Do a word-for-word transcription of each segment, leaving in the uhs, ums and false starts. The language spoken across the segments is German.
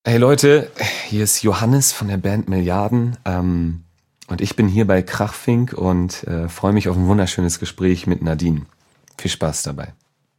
Hey Leute, hier ist Johannes von der Band Milliarden ähm, und ich bin hier bei Krachfink und äh, freue mich auf ein wunderschönes Gespräch mit Nadine. Viel Spaß dabei.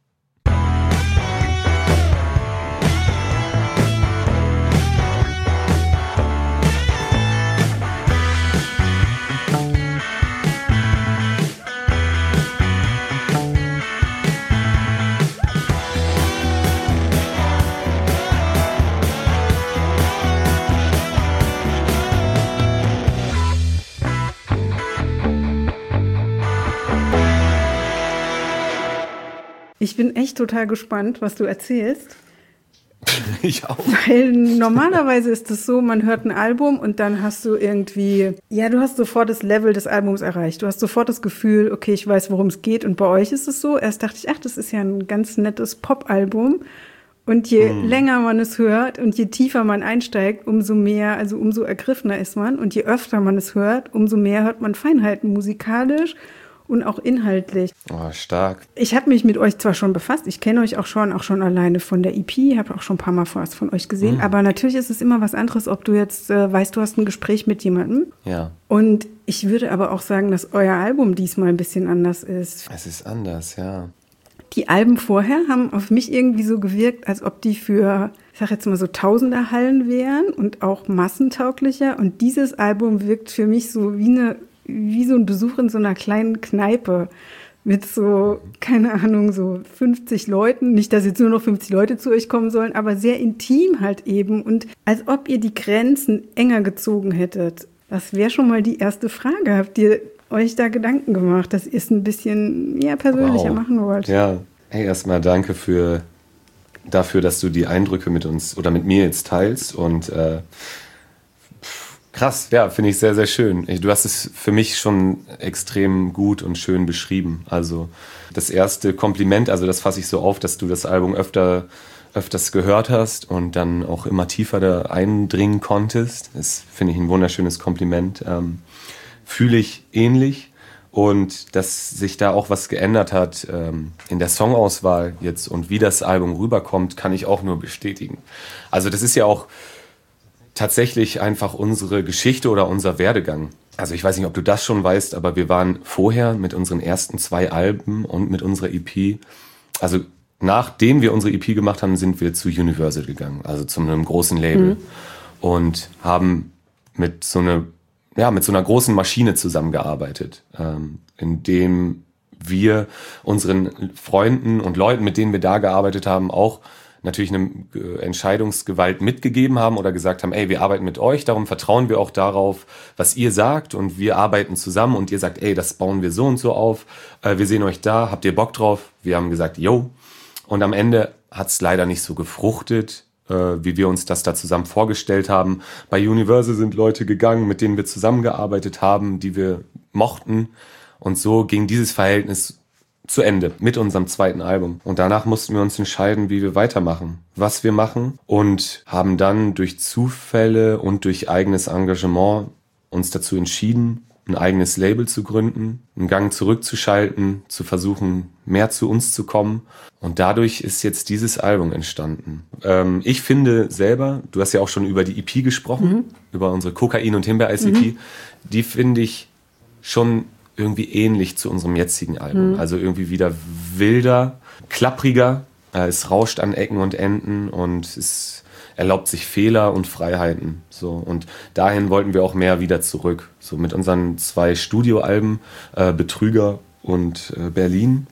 Ich bin echt total gespannt, was du erzählst. Ich auch. Weil normalerweise ist es so, man hört ein Album und dann hast du irgendwie, ja, du hast sofort das Level des Albums erreicht. Du hast sofort das Gefühl, okay, ich weiß, worum es geht. Und bei euch ist es so, erst dachte ich, ach, das ist ja ein ganz nettes Pop-Album. Und je mm. länger man es hört und je tiefer man einsteigt, umso mehr, also umso ergriffener ist man. Und je öfter man es hört, umso mehr hört man Feinheiten musikalisch und auch inhaltlich. Oh, stark. Ich habe mich mit euch zwar schon befasst, ich kenne euch auch schon, auch schon alleine von der E P, habe auch schon ein paar Mal was von euch gesehen, mhm. aber natürlich ist es immer was anderes, ob du jetzt äh, weißt, du hast ein Gespräch mit jemandem. Ja. Und ich würde aber auch sagen, dass euer Album diesmal ein bisschen anders ist. Es ist anders, ja. Die Alben vorher haben auf mich irgendwie so gewirkt, als ob die für, ich sag jetzt mal so Tausender Hallen wären und auch massentauglicher. Und dieses Album wirkt für mich so wie eine wie so ein Besuch in so einer kleinen Kneipe mit so, keine Ahnung, so fünfzig Leuten. Nicht, dass jetzt nur noch fünfzig Leute zu euch kommen sollen, aber sehr intim halt eben. Und als ob ihr die Grenzen enger gezogen hättet. Das wäre schon mal die erste Frage. Habt ihr euch da Gedanken gemacht, dass ihr es ein bisschen ja, persönlicher wow. machen wollt? Ja, hey, erstmal danke für, dafür, dass du die Eindrücke mit uns oder mit mir jetzt teilst und äh, krass, ja, finde ich sehr, sehr schön. Du hast es für mich schon extrem gut und schön beschrieben. Also das erste Kompliment, also das fasse ich so auf, dass du das Album öfter, öfters gehört hast und dann auch immer tiefer da eindringen konntest. Das finde ich ein wunderschönes Kompliment. Ähm, fühle ich ähnlich und dass sich da auch was geändert hat ähm, in der Songauswahl jetzt und wie das Album rüberkommt, kann ich auch nur bestätigen. Also das ist ja auch tatsächlich einfach unsere Geschichte oder unser Werdegang. Also ich weiß nicht, ob du das schon weißt, aber wir waren vorher mit unseren ersten zwei Alben und mit unserer E P, also nachdem wir unsere E P gemacht haben, sind wir zu Universal gegangen, also zu einem großen Label mhm. und haben mit so einer, ja, mit so einer großen Maschine zusammengearbeitet, ähm, in dem wir unseren Freunden und Leuten, mit denen wir da gearbeitet haben, auch natürlich eine Entscheidungsgewalt mitgegeben haben oder gesagt haben, ey, wir arbeiten mit euch, darum vertrauen wir auch darauf, was ihr sagt und wir arbeiten zusammen und ihr sagt, ey, das bauen wir so und so auf, äh, wir sehen euch da, habt ihr Bock drauf? Wir haben gesagt, yo. Und am Ende hat es leider nicht so gefruchtet, äh, wie wir uns das da zusammen vorgestellt haben. Bei Universal sind Leute gegangen, mit denen wir zusammengearbeitet haben, die wir mochten und so ging dieses Verhältnis zu Ende mit unserem zweiten Album. Und danach mussten wir uns entscheiden, wie wir weitermachen, was wir machen und haben dann durch Zufälle und durch eigenes Engagement uns dazu entschieden, ein eigenes Label zu gründen, einen Gang zurückzuschalten, zu versuchen, mehr zu uns zu kommen. Und dadurch ist jetzt dieses Album entstanden. Ähm, ich finde selber, du hast ja auch schon über die E P gesprochen, mhm. über unsere Kokain- und Himbeereis-E P, mhm. die finde ich schon irgendwie ähnlich zu unserem jetzigen Album. Mhm. Also irgendwie wieder wilder, klappriger. Äh, es rauscht an Ecken und Enden und es erlaubt sich Fehler und Freiheiten. So. Und dahin wollten wir auch mehr wieder zurück. So mit unseren zwei Studioalben, äh, Betrüger und äh, Berlin,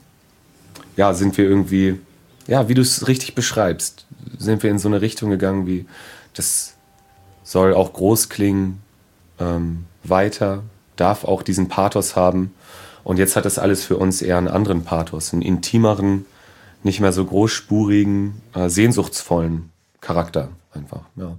ja, sind wir irgendwie, ja, wie du es richtig beschreibst, sind wir in so eine Richtung gegangen wie, das soll auch groß klingen, ähm, weiter, darf auch diesen Pathos haben. Und jetzt hat das alles für uns eher einen anderen Pathos, einen intimeren, nicht mehr so großspurigen, äh, sehnsuchtsvollen Charakter einfach. Ja.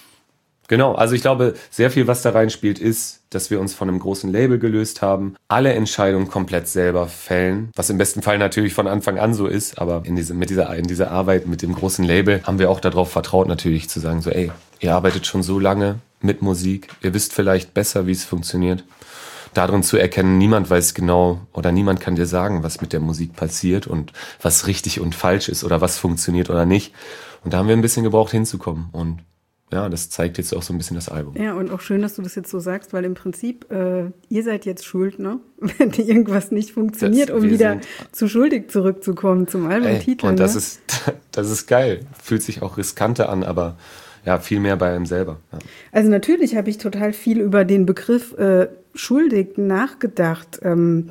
Genau, also ich glaube, sehr viel, was da reinspielt, ist, dass wir uns von einem großen Label gelöst haben, alle Entscheidungen komplett selber fällen, was im besten Fall natürlich von Anfang an so ist, aber in, diese, mit dieser, in dieser Arbeit mit dem großen Label haben wir auch darauf vertraut, natürlich zu sagen, so ey, ihr arbeitet schon so lange mit Musik, ihr wisst vielleicht besser, wie es funktioniert. Darin zu erkennen, niemand weiß genau oder niemand kann dir sagen, was mit der Musik passiert und was richtig und falsch ist oder was funktioniert oder nicht. Und da haben wir ein bisschen gebraucht hinzukommen und ja, das zeigt jetzt auch so ein bisschen das Album. Ja, und auch schön, dass du das jetzt so sagst, weil im Prinzip, äh, ihr seid jetzt schuld, ne? Wenn irgendwas nicht funktioniert, das, um wieder zu schuldig zurückzukommen zum Albumtitel. Und das, ne? ist, das ist geil. Fühlt sich auch riskanter an, aber ja, viel mehr bei einem selber. Ja. Also natürlich habe ich total viel über den Begriff äh, schuldig nachgedacht. Ähm,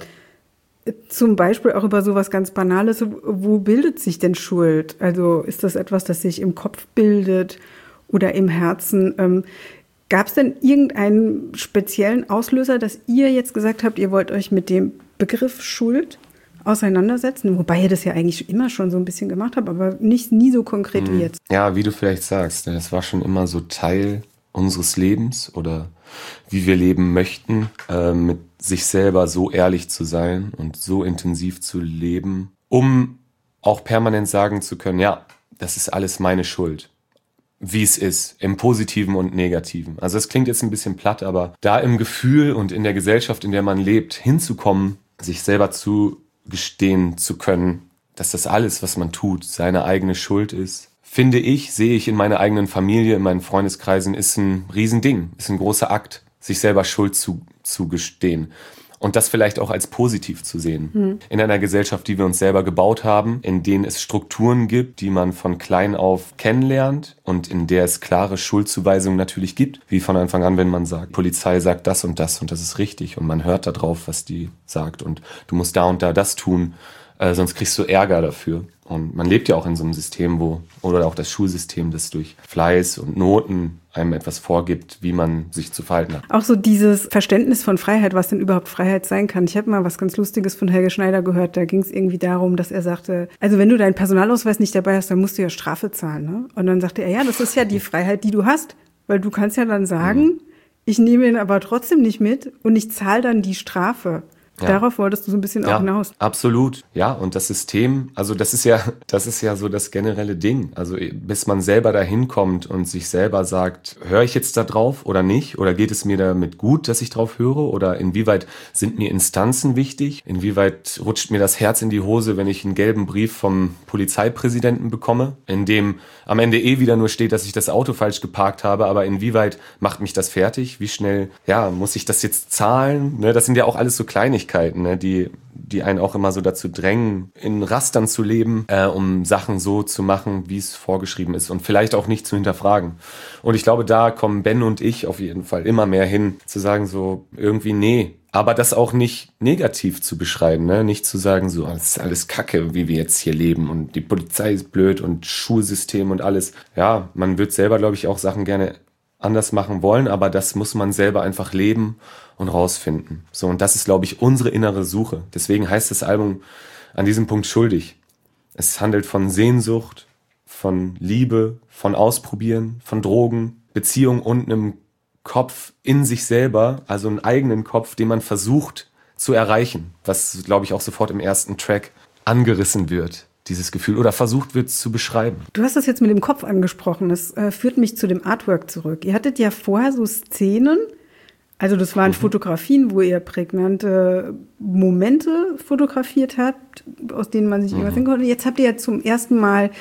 zum Beispiel auch über sowas ganz Banales. Wo bildet sich denn Schuld? Also ist das etwas, das sich im Kopf bildet oder im Herzen? Ähm, Gab es denn irgendeinen speziellen Auslöser, dass ihr jetzt gesagt habt, ihr wollt euch mit dem Begriff Schuld auseinandersetzen? Wobei ihr das ja eigentlich immer schon so ein bisschen gemacht habt, aber nicht nie so konkret mhm. wie jetzt. Ja, wie du vielleicht sagst, das war schon immer so Teil unseres Lebens oder wie wir leben möchten, äh, mit sich selber so ehrlich zu sein und so intensiv zu leben, um auch permanent sagen zu können, ja, das ist alles meine Schuld. Wie es ist, im Positiven und Negativen. Also es klingt jetzt ein bisschen platt, aber da im Gefühl und in der Gesellschaft, in der man lebt, hinzukommen, sich selber zugestehen zu können, dass das alles, was man tut, seine eigene Schuld ist, finde ich, sehe ich in meiner eigenen Familie, in meinen Freundeskreisen, ist ein Riesending, ist ein großer Akt, sich selber Schuld zu, zu gestehen. Und das vielleicht auch als positiv zu sehen. Mhm. In einer Gesellschaft, die wir uns selber gebaut haben, in denen es Strukturen gibt, die man von klein auf kennenlernt und in der es klare Schuldzuweisungen natürlich gibt, wie von Anfang an, wenn man sagt, Polizei sagt das und das und das ist richtig und man hört da drauf, was die sagt und du musst da und da das tun, äh, sonst kriegst du Ärger dafür. Und man lebt ja auch in so einem System, wo, oder auch das Schulsystem, das durch Fleiß und Noten einem etwas vorgibt, wie man sich zu verhalten hat. Auch so dieses Verständnis von Freiheit, was denn überhaupt Freiheit sein kann. Ich habe mal was ganz Lustiges von Helge Schneider gehört, da ging es irgendwie darum, dass er sagte, also wenn du deinen Personalausweis nicht dabei hast, dann musst du ja Strafe zahlen. Ne? Und dann sagte er, ja, das ist ja die Freiheit, die du hast, weil du kannst ja dann sagen, mhm. ich nehme ihn aber trotzdem nicht mit und ich zahle dann die Strafe. Ja. Darauf wolltest du so ein bisschen ja, auch hinaus. Absolut. Ja, und das System, also das ist ja, das ist ja so das generelle Ding. Also bis man selber dahin kommt und sich selber sagt, höre ich jetzt da drauf oder nicht? Oder geht es mir damit gut, dass ich drauf höre? Oder inwieweit sind mir Instanzen wichtig? Inwieweit rutscht mir das Herz in die Hose, wenn ich einen gelben Brief vom Polizeipräsidenten bekomme, in dem am Ende eh wieder nur steht, dass ich das Auto falsch geparkt habe, aber inwieweit macht mich das fertig? Wie schnell, ja, muss ich das jetzt zahlen? Ne, das sind ja auch alles so Kleinigkeiten. Ne, die, die einen auch immer so dazu drängen, in Rastern zu leben, äh, um Sachen so zu machen, wie es vorgeschrieben ist und vielleicht auch nicht zu hinterfragen. Und ich glaube, da kommen Ben und ich auf jeden Fall immer mehr hin, zu sagen so irgendwie nee, aber das auch nicht negativ zu beschreiben, ne? Nicht zu sagen so, das ist alles Kacke, wie wir jetzt hier leben und die Polizei ist blöd und Schulsystem und alles. Ja, man wird selber, glaube ich, auch Sachen gerne anders machen wollen, aber das muss man selber einfach leben und rausfinden. So, und das ist, glaube ich, unsere innere Suche. Deswegen heißt das Album an diesem Punkt schuldig. Es handelt von Sehnsucht, von Liebe, von Ausprobieren, von Drogen, Beziehung und einem Kopf in sich selber, also einen eigenen Kopf, den man versucht zu erreichen, was, glaube ich, auch sofort im ersten Track angerissen wird. Dieses Gefühl oder versucht wird zu beschreiben. Du hast das jetzt mit dem Kopf angesprochen. Das äh, führt mich zu dem Artwork zurück. Ihr hattet ja vorher so Szenen, also das waren mhm. Fotografien, wo ihr prägnante Momente fotografiert habt, aus denen man sich mhm. irgendwas sehen konnte. Jetzt habt ihr ja zum ersten Mal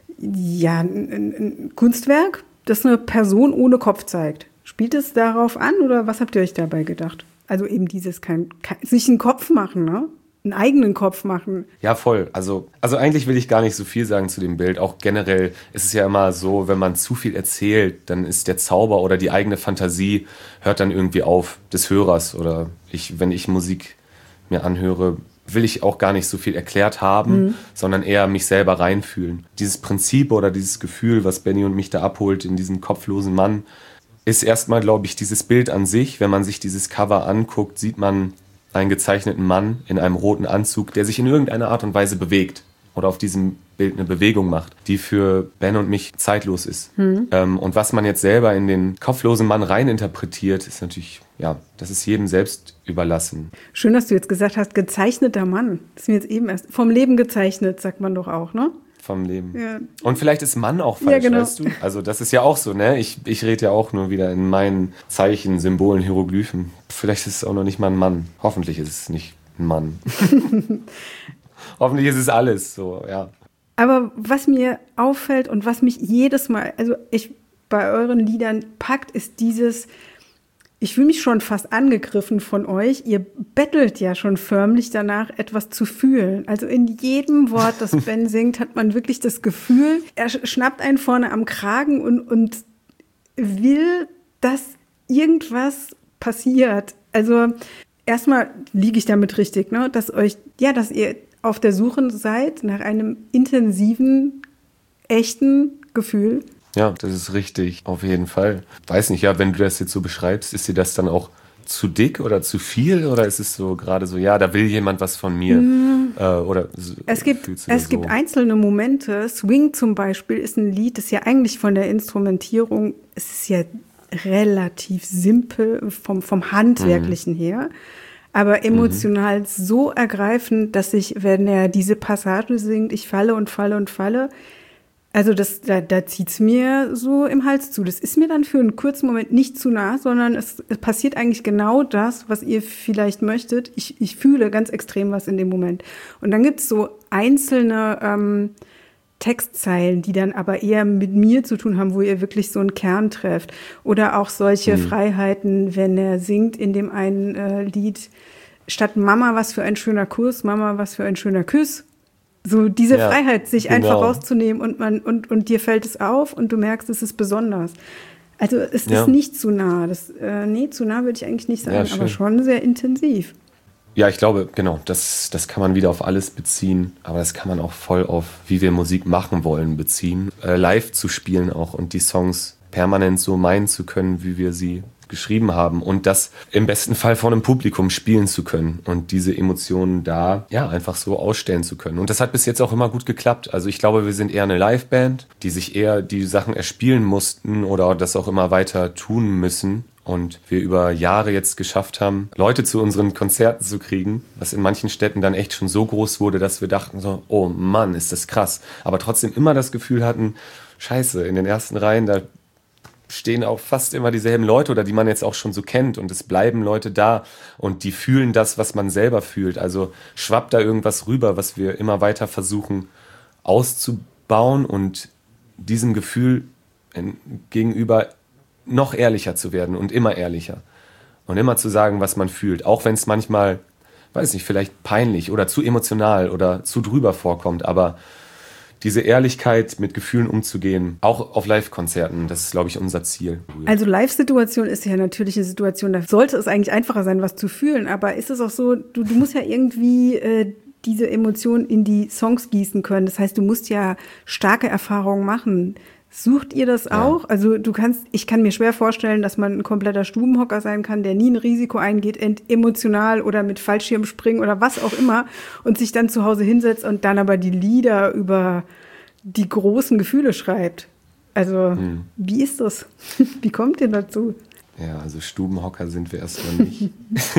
ja, ein, ein Kunstwerk, das eine Person ohne Kopf zeigt. Spielt es darauf an oder was habt ihr euch dabei gedacht? Also eben dieses kein, kein, sich einen Kopf machen, ne? Einen eigenen Kopf machen. Ja, voll. Also, also eigentlich will ich gar nicht so viel sagen zu dem Bild. Auch generell ist es ja immer so, wenn man zu viel erzählt, dann ist der Zauber oder die eigene Fantasie hört dann irgendwie auf des Hörers. Oder ich, wenn ich Musik mir anhöre, will ich auch gar nicht so viel erklärt haben, mhm. sondern eher mich selber reinfühlen. Dieses Prinzip oder dieses Gefühl, was Benny und mich da abholt in diesem kopflosen Mann, ist erstmal, glaube ich, dieses Bild an sich. Wenn man sich dieses Cover anguckt, sieht man einen gezeichneten Mann in einem roten Anzug, der sich in irgendeiner Art und Weise bewegt oder auf diesem Bild eine Bewegung macht, die für Ben und mich zeitlos ist. Mhm. Ähm, und was man jetzt selber in den kopflosen Mann reininterpretiert, ist natürlich, ja, das ist jedem selbst überlassen. Schön, dass du jetzt gesagt hast, gezeichneter Mann. Das ist mir jetzt eben erst vom Leben gezeichnet, sagt man doch auch, ne? Vom Leben. Ja. Und vielleicht ist Mann auch falsch, ja, genau. Weißt du? Also das ist ja auch so, ne? Ich, ich rede ja auch nur wieder in meinen Zeichen, Symbolen, Hieroglyphen. Vielleicht ist es auch noch nicht mal ein Mann. Hoffentlich ist es nicht ein Mann. Hoffentlich ist es alles so, ja. Aber was mir auffällt und was mich jedes Mal, also ich bei euren Liedern packt, ist dieses, ich fühle mich schon fast angegriffen von euch. Ihr bettelt ja schon förmlich danach, etwas zu fühlen. Also in jedem Wort, das Ben singt, hat man wirklich das Gefühl, er schnappt einen vorne am Kragen und, und will, dass irgendwas passiert. Also erstmal liege ich damit richtig, ne? Dass euch, ja, dass ihr auf der Suche seid nach einem intensiven, echten Gefühl. Ja, das ist richtig, auf jeden Fall. Weiß nicht, ja, wenn du das jetzt so beschreibst, ist dir das dann auch zu dick oder zu viel? Oder ist es so gerade so, ja, da will jemand was von mir? Mm. Äh, oder es gibt, es so? gibt einzelne Momente. Swing zum Beispiel ist ein Lied, das ja eigentlich von der Instrumentierung, es ist ja relativ simpel vom, vom Handwerklichen mm. her, aber emotional mm. so ergreifend, dass ich, wenn er diese Passage singt, ich falle und falle und falle, also das, da, da zieht es mir so im Hals zu. Das ist mir dann für einen kurzen Moment nicht zu nah, sondern es, es passiert eigentlich genau das, was ihr vielleicht möchtet. Ich, ich fühle ganz extrem was in dem Moment. Und dann gibt es so einzelne ähm, Textzeilen, die dann aber eher mit mir zu tun haben, wo ihr wirklich so einen Kern trefft. Oder auch solche mhm. Freiheiten, wenn er singt in dem einen äh, Lied, statt Mama, was für ein schöner Kuss, Mama, was für ein schöner Kuss. So diese ja, Freiheit, sich genau. einfach rauszunehmen und man und, und dir fällt es auf und du merkst, es ist besonders. Also es ja. ist nicht zu nah. Das, äh, nee, zu nah würde ich eigentlich nicht sagen, ja, aber schon sehr intensiv. Ja, ich glaube, genau, das, das kann man wieder auf alles beziehen, aber das kann man auch voll auf, wie wir Musik machen wollen, beziehen. Äh, live zu spielen auch und die Songs permanent so meinen zu können, wie wir sie geschrieben haben und das im besten Fall vor einem Publikum spielen zu können und diese Emotionen da ja einfach so ausstellen zu können. Und das hat bis jetzt auch immer gut geklappt. Also ich glaube, wir sind eher eine Liveband, die sich eher die Sachen erspielen mussten oder das auch immer weiter tun müssen. Und wir über Jahre jetzt geschafft haben, Leute zu unseren Konzerten zu kriegen, was in manchen Städten dann echt schon so groß wurde, dass wir dachten so, oh Mann, ist das krass. Aber trotzdem immer das Gefühl hatten, scheiße, in den ersten Reihen, da stehen auch fast immer dieselben Leute oder die man jetzt auch schon so kennt und es bleiben Leute da und die fühlen das, was man selber fühlt. Also schwappt da irgendwas rüber, was wir immer weiter versuchen auszubauen und diesem Gefühl gegenüber noch ehrlicher zu werden und immer ehrlicher und immer zu sagen, was man fühlt, auch wenn es manchmal, weiß nicht, vielleicht peinlich oder zu emotional oder zu drüber vorkommt, aber diese Ehrlichkeit, mit Gefühlen umzugehen, auch auf Live-Konzerten, das ist, glaube ich, unser Ziel. Also Live-Situation ist ja natürlich eine Situation, da sollte es eigentlich einfacher sein, was zu fühlen, aber ist es auch so, du, du musst ja irgendwie äh, diese Emotionen in die Songs gießen können, das heißt, du musst ja starke Erfahrungen machen. Sucht ihr das auch? Ja. Also du kannst, ich kann mir schwer vorstellen, dass man ein kompletter Stubenhocker sein kann, der nie ein Risiko eingeht, ent- emotional oder mit Fallschirmspringen oder was auch immer und sich dann zu Hause hinsetzt und dann aber die Lieder über die großen Gefühle schreibt. Also hm. wie ist das? Wie kommt ihr dazu? Ja, also Stubenhocker sind wir erstmal nicht.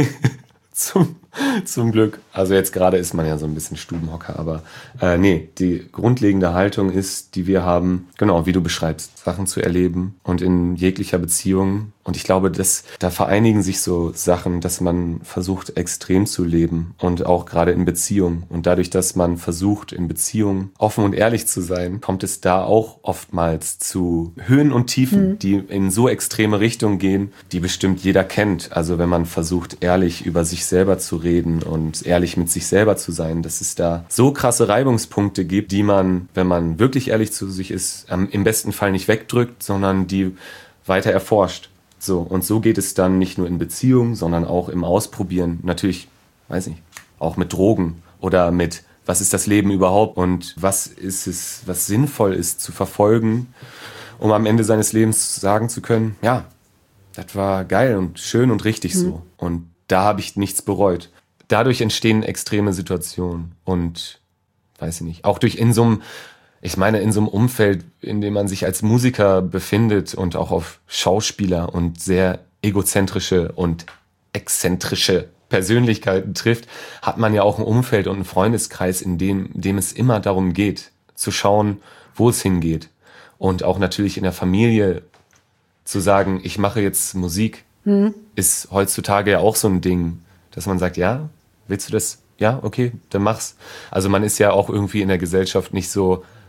Zum, zum Glück. Also jetzt gerade ist man ja so ein bisschen Stubenhocker, aber äh, nee, die grundlegende Haltung ist, die wir haben, genau, wie du beschreibst, Sachen zu erleben und in jeglicher Beziehung. Und ich glaube, dass da vereinigen sich so Sachen, dass man versucht, extrem zu leben und auch gerade in Beziehungen. Und dadurch, dass man versucht, in Beziehungen offen und ehrlich zu sein, kommt es da auch oftmals zu Höhen und Tiefen, mhm. die in so extreme Richtungen gehen, die bestimmt jeder kennt. Also wenn man versucht, ehrlich über sich selber zu reden und ehrlich mit sich selber zu sein, dass es da so krasse Reibungspunkte gibt, die man, wenn man wirklich ehrlich zu sich ist, im besten Fall nicht wegdrückt, sondern die weiter erforscht. So, und so geht es dann nicht nur in Beziehungen, sondern auch im Ausprobieren. Natürlich, weiß nicht, auch mit Drogen oder mit, was ist das Leben überhaupt und was ist es, was sinnvoll ist zu verfolgen, um am Ende seines Lebens sagen zu können, ja, das war geil und schön und richtig mhm. so. Und da habe ich nichts bereut. Dadurch entstehen extreme Situationen und, weiß ich nicht, auch durch in so einem, ich meine, in so einem Umfeld, in dem man sich als Musiker befindet und auch auf Schauspieler und sehr egozentrische und exzentrische Persönlichkeiten trifft, hat man ja auch ein Umfeld und einen Freundeskreis, in dem, in dem es immer darum geht, zu schauen, wo es hingeht. Und auch natürlich in der Familie zu sagen, ich mache jetzt Musik, hm. ist heutzutage ja auch so ein Ding, dass man sagt, ja, willst du das? Ja, okay, dann mach's. Also man ist ja auch irgendwie in der Gesellschaft nicht so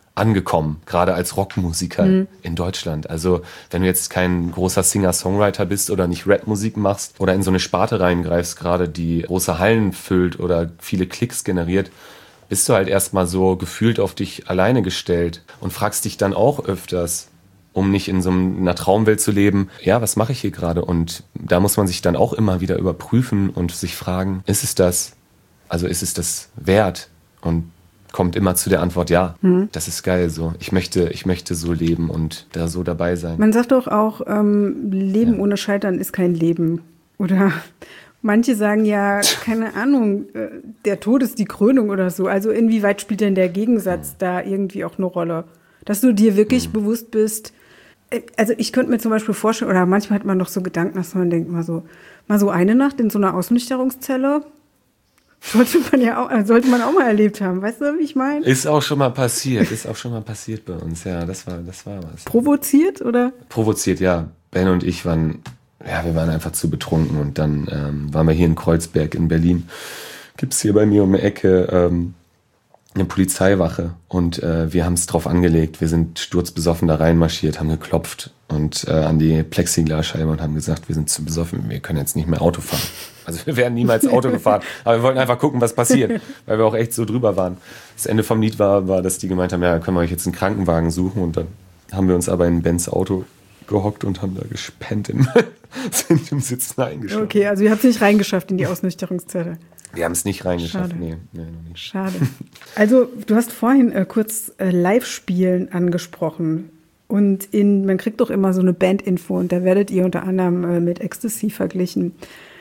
angekommen, gerade als Rockmusiker mhm. in Deutschland. Also wenn du jetzt kein großer Singer-Songwriter bist oder nicht Rap-Musik machst oder in so eine Sparte reingreifst, gerade die große Hallen füllt oder viele Klicks generiert, bist du halt erstmal so gefühlt auf dich alleine gestellt und fragst dich dann auch öfters, um nicht in so einer Traumwelt zu leben, ja, was mache ich hier gerade? Und da muss man sich dann auch immer wieder überprüfen und sich fragen, ist es das? Also ist es das wert? Und kommt immer zu der Antwort, ja, mhm. das ist geil so. Ich möchte, ich möchte so leben und da so dabei sein. Man sagt doch auch, ähm, Leben ja. ohne Scheitern ist kein Leben. Oder manche sagen ja, keine Ahnung, der Tod ist die Krönung oder so. Also inwieweit spielt denn der Gegensatz mhm. da irgendwie auch eine Rolle? Dass du dir wirklich mhm. bewusst bist, also ich könnte mir zum Beispiel vorstellen, oder manchmal hat man doch so Gedanken, dass man denkt, mal so, mal so eine Nacht in so einer Ausnüchterungszelle, sollte man ja auch, sollte man auch mal erlebt haben. Weißt du, wie ich meine? Ist auch schon mal passiert, ist auch schon mal passiert bei uns, ja, das war, das war was. Provoziert, oder? Provoziert, ja. Ben und ich waren, ja, wir waren einfach zu betrunken und dann ähm, waren wir hier in Kreuzberg in Berlin. Gibt's hier bei mir um die Ecke ähm, eine Polizeiwache und äh, wir haben es drauf angelegt. Wir sind sturzbesoffen da reinmarschiert, haben geklopft und äh, an die Plexiglasscheibe und haben gesagt, wir sind zu besoffen, wir können jetzt nicht mehr Auto fahren. Also wir wären niemals Auto gefahren, aber wir wollten einfach gucken, was passiert, weil wir auch echt so drüber waren. Das Ende vom Lied war, war, dass die gemeint haben, ja, können wir euch jetzt einen Krankenwagen suchen und dann haben wir uns aber in Bens Auto gehockt und haben da gespennt, in, sind im Sitzen eingeschlafen. Okay, also ihr habt es nicht reingeschafft in die Ausnüchterungszelle. Wir haben es nicht reingeschafft, Schade. nee, nee, noch nicht. Schade. Also du hast vorhin äh, kurz äh, Live-Spielen angesprochen und in, man kriegt doch immer so eine Band-Info und da werdet ihr unter anderem äh, mit Ecstasy verglichen.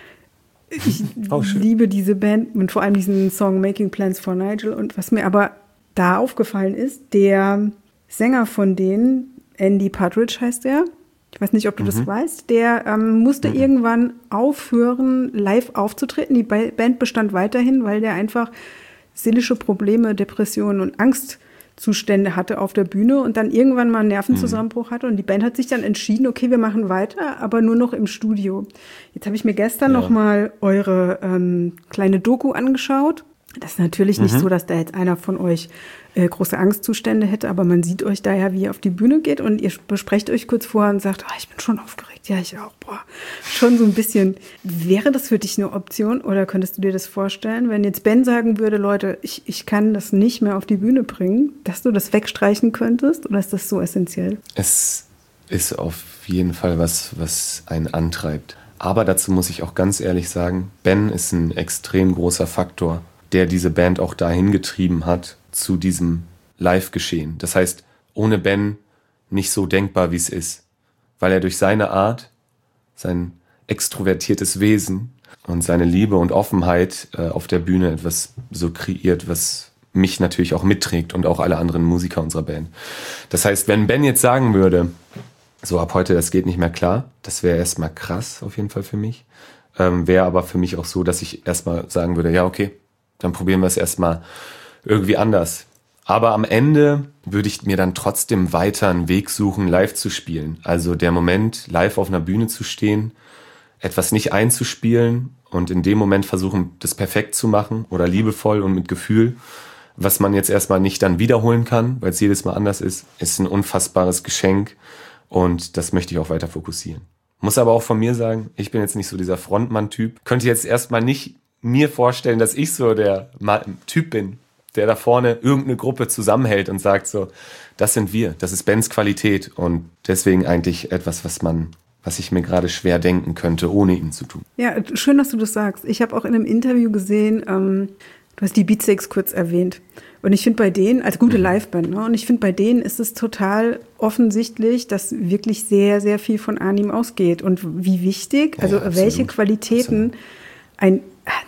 Ich oh, liebe diese Band und vor allem diesen Song Making Plans for Nigel und was mir aber da aufgefallen ist, der Sänger von denen, Andy Partridge heißt er, ich weiß nicht, ob du mhm. das weißt, der ähm, musste mhm. irgendwann aufhören, live aufzutreten. Die Band bestand weiterhin, weil der einfach seelische Probleme, Depressionen und Angstzustände hatte auf der Bühne und dann irgendwann mal einen Nervenzusammenbruch hatte. Und die Band hat sich dann entschieden, okay, wir machen weiter, aber nur noch im Studio. Jetzt habe ich mir gestern ja. noch mal eure ähm, kleine Doku angeschaut. Das ist natürlich mhm. nicht so, dass da jetzt einer von euch äh, große Angstzustände hätte, aber man sieht euch da ja, wie ihr auf die Bühne geht und ihr besprecht euch kurz vorher und sagt, oh, ich bin schon aufgeregt, ja, ich auch, boah, schon so ein bisschen. Wäre das für dich eine Option oder könntest du dir das vorstellen, wenn jetzt Ben sagen würde, Leute, ich, ich kann das nicht mehr auf die Bühne bringen, dass du das wegstreichen könntest oder ist das so essentiell? Es ist auf jeden Fall was, was einen antreibt. Aber dazu muss ich auch ganz ehrlich sagen, Ben ist ein extrem großer Faktor, der diese Band auch dahin getrieben hat, zu diesem Live-Geschehen. Das heißt, ohne Ben nicht so denkbar, wie es ist. Weil er durch seine Art, sein extrovertiertes Wesen und seine Liebe und Offenheit äh, auf der Bühne etwas so kreiert, was mich natürlich auch mitträgt und auch alle anderen Musiker unserer Band. Das heißt, wenn Ben jetzt sagen würde, so ab heute, das geht nicht mehr klar, das wäre erstmal krass auf jeden Fall für mich. Ähm, wäre aber für mich auch so, dass ich erstmal sagen würde, ja okay, dann probieren wir es erstmal irgendwie anders. Aber am Ende würde ich mir dann trotzdem weiter einen Weg suchen, live zu spielen. Also der Moment, live auf einer Bühne zu stehen, etwas nicht einzuspielen und in dem Moment versuchen, das perfekt zu machen oder liebevoll und mit Gefühl, was man jetzt erstmal nicht dann wiederholen kann, weil es jedes Mal anders ist, ist ein unfassbares Geschenk und das möchte ich auch weiter fokussieren. Muss aber auch von mir sagen, ich bin jetzt nicht so dieser Frontmann-Typ. Könnte jetzt erstmal nicht mir vorstellen, dass ich so der Typ bin, der da vorne irgendeine Gruppe zusammenhält und sagt so, das sind wir, das ist Bens Qualität und deswegen eigentlich etwas, was man, was ich mir gerade schwer denken könnte, ohne ihn zu tun. Ja, schön, dass du das sagst. Ich habe auch in einem Interview gesehen, ähm, du hast die Beatsteaks kurz erwähnt und ich finde bei denen, als gute Liveband, ne, und ich finde bei denen ist es total offensichtlich, dass wirklich sehr, sehr viel von Arnim ausgeht und wie wichtig, also ja, welche Qualitäten ein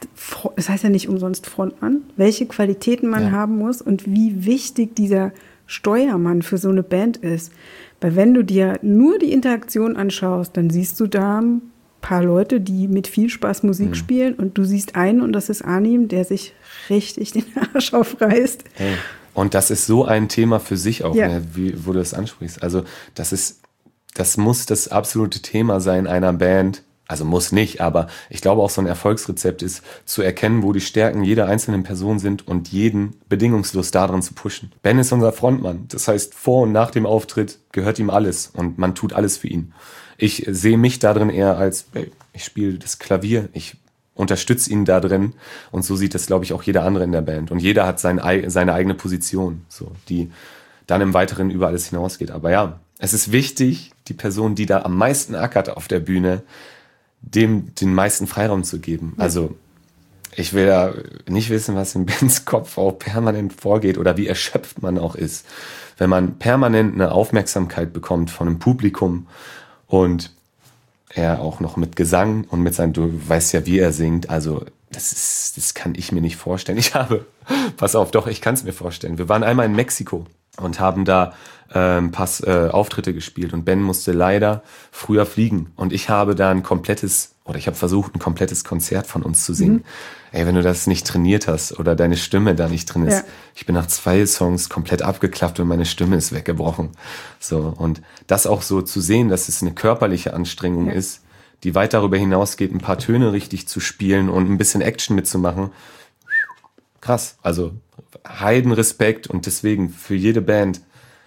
das heißt ja nicht umsonst Frontmann, welche Qualitäten man ja. haben muss und wie wichtig dieser Steuermann für so eine Band ist. Weil wenn du dir nur die Interaktion anschaust, dann siehst du da ein paar Leute, die mit viel Spaß Musik mhm. spielen und du siehst einen und das ist Arnim, der sich richtig den Arsch aufreißt. Hey. Und das ist so ein Thema für sich auch, ja. ne, wie, wo du das ansprichst. Also das ist, das muss das absolute Thema sein einer Band, Also muss nicht, aber ich glaube auch so ein Erfolgsrezept ist, zu erkennen, wo die Stärken jeder einzelnen Person sind und jeden bedingungslos darin zu pushen. Ben ist unser Frontmann. Das heißt, vor und nach dem Auftritt gehört ihm alles und man tut alles für ihn. Ich sehe mich darin eher als, ey, ich spiele das Klavier, ich unterstütze ihn da drin und so sieht das, glaube ich, auch jeder andere in der Band. Und jeder hat sein, seine eigene Position, so, die dann im Weiteren über alles hinausgeht. Aber ja, es ist wichtig, die Person, die da am meisten ackert auf der Bühne, dem den meisten Freiraum zu geben. Also ich will ja nicht wissen, was in Bens Kopf auch permanent vorgeht oder wie erschöpft man auch ist. Wenn man permanent eine Aufmerksamkeit bekommt von einem Publikum und er auch noch mit Gesang und mit seinem, du weißt ja, wie er singt, also das ist, das kann ich mir nicht vorstellen. Ich habe, pass auf, doch, ich kann es mir vorstellen. Wir waren einmal in Mexiko und haben da äh, ein paar äh, Auftritte gespielt und Ben musste leider früher fliegen und ich habe da ein komplettes, oder ich habe versucht, ein komplettes Konzert von uns zu singen. Mhm. Ey, wenn du das nicht trainiert hast oder deine Stimme da nicht drin ist, ja. Ich bin nach zwei Songs komplett abgeklappt und meine Stimme ist weggebrochen. So, und das auch so zu sehen, dass es eine körperliche Anstrengung ja. ist, die weit darüber hinausgeht, ein paar Töne richtig zu spielen und ein bisschen Action mitzumachen. Krass, also Heidenrespekt und deswegen für jede Band,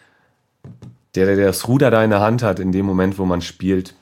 der, der das Ruder da in der Hand hat, in dem Moment, wo man spielt,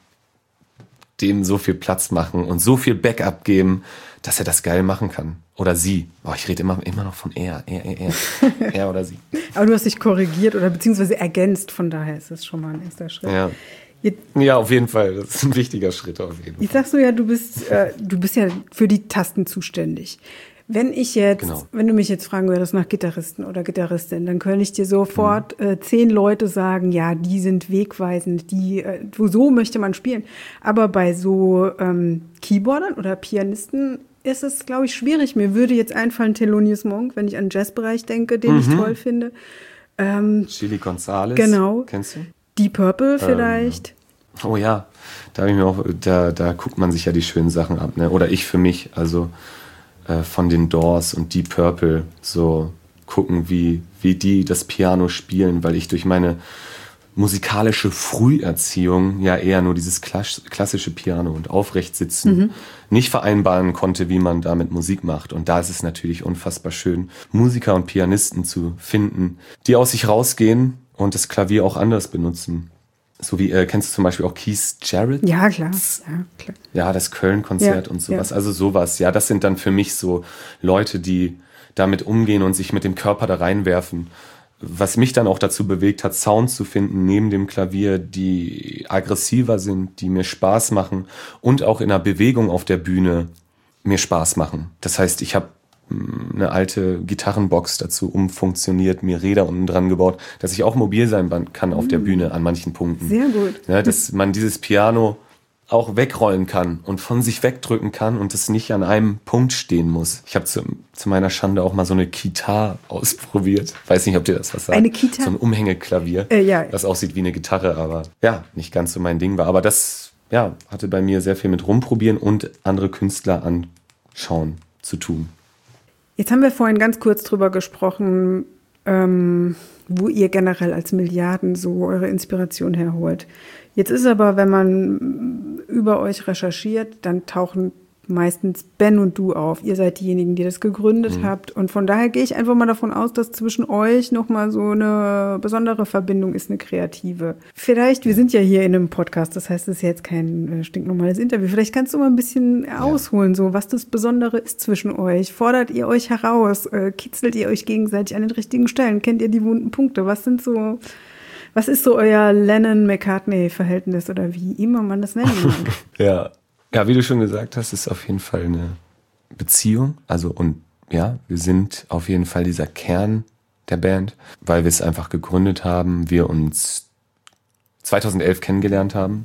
dem so viel Platz machen und so viel Backup geben, dass er das geil machen kann. Oder sie. Oh, ich rede immer, immer noch von er, er, er, er. Er oder sie. Aber du hast dich korrigiert oder beziehungsweise ergänzt, von daher ist es schon mal ein erster Schritt. Ja. Jetzt, ja, auf jeden Fall. Das ist ein wichtiger Schritt auf jeden Fall. Jetzt sagst du ja, du bist, äh, du bist ja für die Tasten zuständig. Wenn ich jetzt, genau. wenn du mich jetzt fragen würdest nach Gitarristen oder Gitarristin, dann könnte ich dir sofort mhm. äh, zehn Leute sagen, ja, die sind wegweisend, die, äh, so möchte man spielen. Aber bei so ähm, Keyboardern oder Pianisten ist es, glaube ich, schwierig. Mir würde jetzt einfallen Thelonious Monk, wenn ich an den Jazzbereich denke, den mhm. ich toll finde. Ähm, Chili Gonzales. Genau. Kennst du? Deep Purple vielleicht. Ähm, oh ja, da, hab ich mir auch, da, da guckt man sich ja die schönen Sachen ab, ne? Oder ich für mich, also äh, von den Doors und Deep Purple so gucken, wie, wie die das Piano spielen, weil ich durch meine musikalische Früherziehung ja eher nur dieses klassische Piano und Aufrechtsitzen mhm. nicht vereinbaren konnte, wie man damit Musik macht. Und da ist es natürlich unfassbar schön, Musiker und Pianisten zu finden, die aus sich rausgehen und das Klavier auch anders benutzen. So wie, äh, kennst du zum Beispiel auch Keith Jarrett? Ja, klar. Ja, klar. Ja, das Köln-Konzert ja, und sowas. Ja. Also sowas. Ja, das sind dann für mich so Leute, die damit umgehen und sich mit dem Körper da reinwerfen. Was mich dann auch dazu bewegt hat, Sounds zu finden neben dem Klavier, die aggressiver sind, die mir Spaß machen und auch in der Bewegung auf der Bühne mir Spaß machen. Das heißt, ich habe eine alte Gitarrenbox dazu umfunktioniert, mir Räder unten dran gebaut, dass ich auch mobil sein kann auf der Bühne an manchen Punkten. Sehr gut. Ja, dass man dieses Piano auch wegrollen kann und von sich wegdrücken kann und es nicht an einem Punkt stehen muss. Ich habe zu, zu meiner Schande auch mal so eine Kitar ausprobiert. Weiß nicht, ob dir das was sagt. Eine Kitar? So ein Umhängeklavier, äh, ja. das aussieht wie eine Gitarre, aber ja, nicht ganz so mein Ding war. Aber das ja, hatte bei mir sehr viel mit rumprobieren und andere Künstler anschauen zu tun. Jetzt haben wir vorhin ganz kurz drüber gesprochen, ähm, wo ihr generell als Milliarden so eure Inspiration herholt. Jetzt ist aber, wenn man über euch recherchiert, dann tauchen meistens Ben und du auf. Ihr seid diejenigen, die das gegründet mhm. habt. Und von daher gehe ich einfach mal davon aus, dass zwischen euch nochmal so eine besondere Verbindung ist, eine kreative. Vielleicht, wir sind ja hier in einem Podcast, das heißt, es ist jetzt kein äh, stinknormales Interview. Vielleicht kannst du mal ein bisschen ja. ausholen, so was das Besondere ist zwischen euch. Fordert ihr euch heraus? Äh, kitzelt ihr euch gegenseitig an den richtigen Stellen? Kennt ihr die wunden Punkte? Was sind so... Was ist so euer Lennon-McCartney-Verhältnis oder wie immer man das nennen mag? ja. ja, wie du schon gesagt hast, ist auf jeden Fall eine Beziehung. Also und ja, wir sind auf jeden Fall dieser Kern der Band, weil wir es einfach gegründet haben, wir uns zweitausendelf kennengelernt haben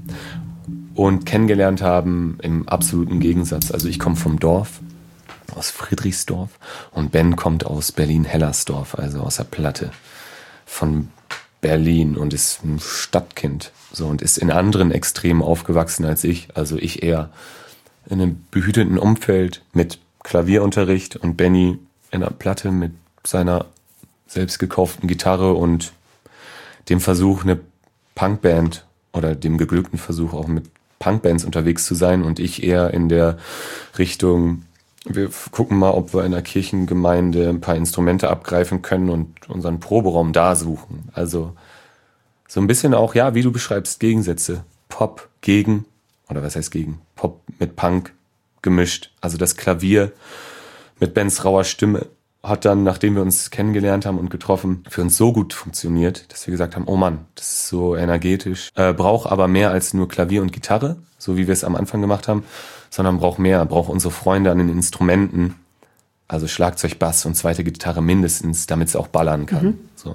und kennengelernt haben im absoluten Gegensatz. Also ich komme vom Dorf, aus Friedrichsdorf und Ben kommt aus Berlin-Hellersdorf, also aus der Platte von Berlin und ist ein Stadtkind so und ist in anderen Extremen aufgewachsen als ich. Also ich eher in einem behüteten Umfeld mit Klavierunterricht und Benny in der Platte mit seiner selbst gekauften Gitarre und dem Versuch, eine Punkband oder dem geglückten Versuch auch mit Punkbands unterwegs zu sein und ich eher in der Richtung, wir gucken mal, ob wir in der Kirchengemeinde ein paar Instrumente abgreifen können und unseren Proberaum da suchen. Also so ein bisschen auch, ja, wie du beschreibst, Gegensätze. Pop gegen, oder was heißt gegen? Pop mit Punk gemischt. Also das Klavier mit Bens rauer Stimme hat dann, nachdem wir uns kennengelernt haben und getroffen, für uns so gut funktioniert, dass wir gesagt haben, oh Mann, das ist so energetisch. Äh, braucht aber mehr als nur Klavier und Gitarre, so wie wir es am Anfang gemacht haben, sondern braucht mehr, braucht unsere Freunde an den Instrumenten, also Schlagzeug, Bass und zweite Gitarre mindestens, damit es auch ballern kann. Mhm. So.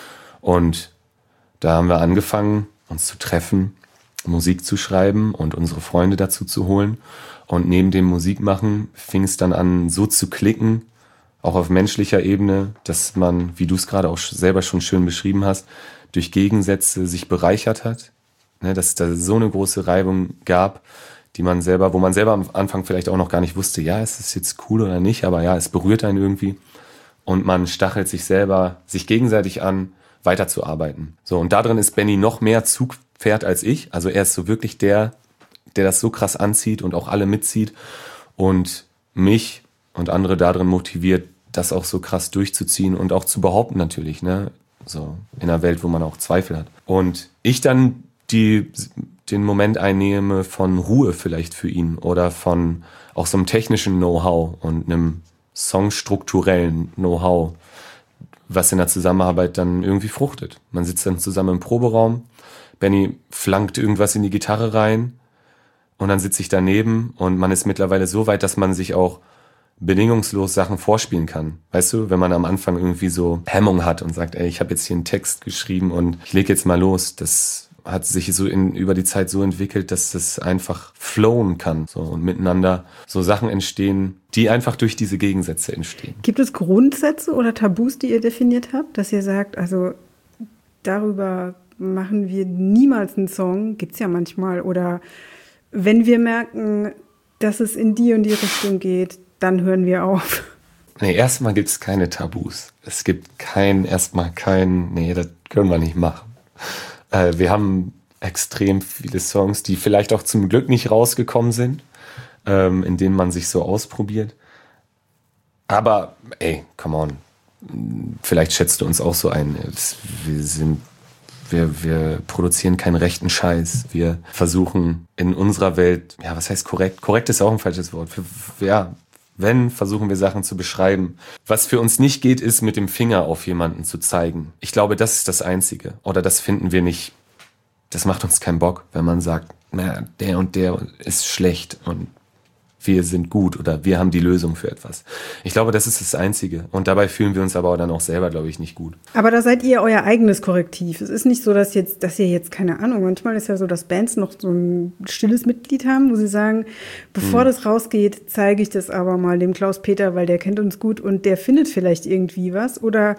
Und da haben wir angefangen, uns zu treffen, Musik zu schreiben und unsere Freunde dazu zu holen. Und neben dem Musikmachen fing es dann an, so zu klicken, auch auf menschlicher Ebene, dass man, wie du es gerade auch selber schon schön beschrieben hast, durch Gegensätze sich bereichert hat. Ne, dass es da so eine große Reibung gab, die man selber, wo man selber am Anfang vielleicht auch noch gar nicht wusste, ja, ist das jetzt cool oder nicht, aber ja, es berührt einen irgendwie. Und man stachelt sich selber, sich gegenseitig an, weiterzuarbeiten. So, und darin ist Benny noch mehr Zugpferd als ich. Also er ist so wirklich der, der das so krass anzieht und auch alle mitzieht und mich und andere darin motiviert, das auch so krass durchzuziehen und auch zu behaupten natürlich, ne? So in einer Welt, wo man auch Zweifel hat. Und ich dann die, den Moment einnehme von Ruhe vielleicht für ihn oder von auch so einem technischen Know-how und einem songstrukturellen Know-how, was in der Zusammenarbeit dann irgendwie fruchtet. Man sitzt dann zusammen im Proberaum, Benny flankt irgendwas in die Gitarre rein und dann sitze ich daneben und man ist mittlerweile so weit, dass man sich auch bedingungslos Sachen vorspielen kann. Weißt du, wenn man am Anfang irgendwie so Hemmung hat und sagt, ey, ich habe jetzt hier einen Text geschrieben und ich leg jetzt mal los, das hat sich so in, über die Zeit so entwickelt, dass das einfach flowen kann, so, und miteinander so Sachen entstehen, die einfach durch diese Gegensätze entstehen. Gibt es Grundsätze oder Tabus, die ihr definiert habt, dass ihr sagt, also darüber machen wir niemals einen Song, gibt's ja manchmal, oder wenn wir merken, dass es in die und die Richtung geht, dann hören wir auf? Nee, erstmal gibt es keine Tabus. Es gibt kein, erstmal kein, nee, das können wir nicht machen. Äh, wir haben extrem viele Songs, die vielleicht auch zum Glück nicht rausgekommen sind, ähm, in denen man sich so ausprobiert. Aber, ey, come on. Vielleicht schätzt du uns auch so ein. Wir sind, wir, wir produzieren keinen rechten Scheiß. Wir versuchen in unserer Welt, ja, was heißt korrekt? Korrekt ist auch ein falsches Wort. Wir, ja, wenn, versuchen wir Sachen zu beschreiben. Was für uns nicht geht, ist mit dem Finger auf jemanden zu zeigen. Ich glaube, das ist das Einzige. Oder das finden wir nicht, das macht uns keinen Bock, wenn man sagt, na, der und der ist schlecht und wir sind gut oder wir haben die Lösung für etwas. Ich glaube, das ist das Einzige. Und dabei fühlen wir uns aber dann auch selber, glaube ich, nicht gut. Aber da seid ihr euer eigenes Korrektiv. Es ist nicht so, dass jetzt, dass ihr jetzt, keine Ahnung, manchmal ist ja so, dass Bands noch so ein stilles Mitglied haben, wo sie sagen, bevor hm. das rausgeht, zeige ich das aber mal dem Klaus-Peter, weil der kennt uns gut und der findet vielleicht irgendwie was. Oder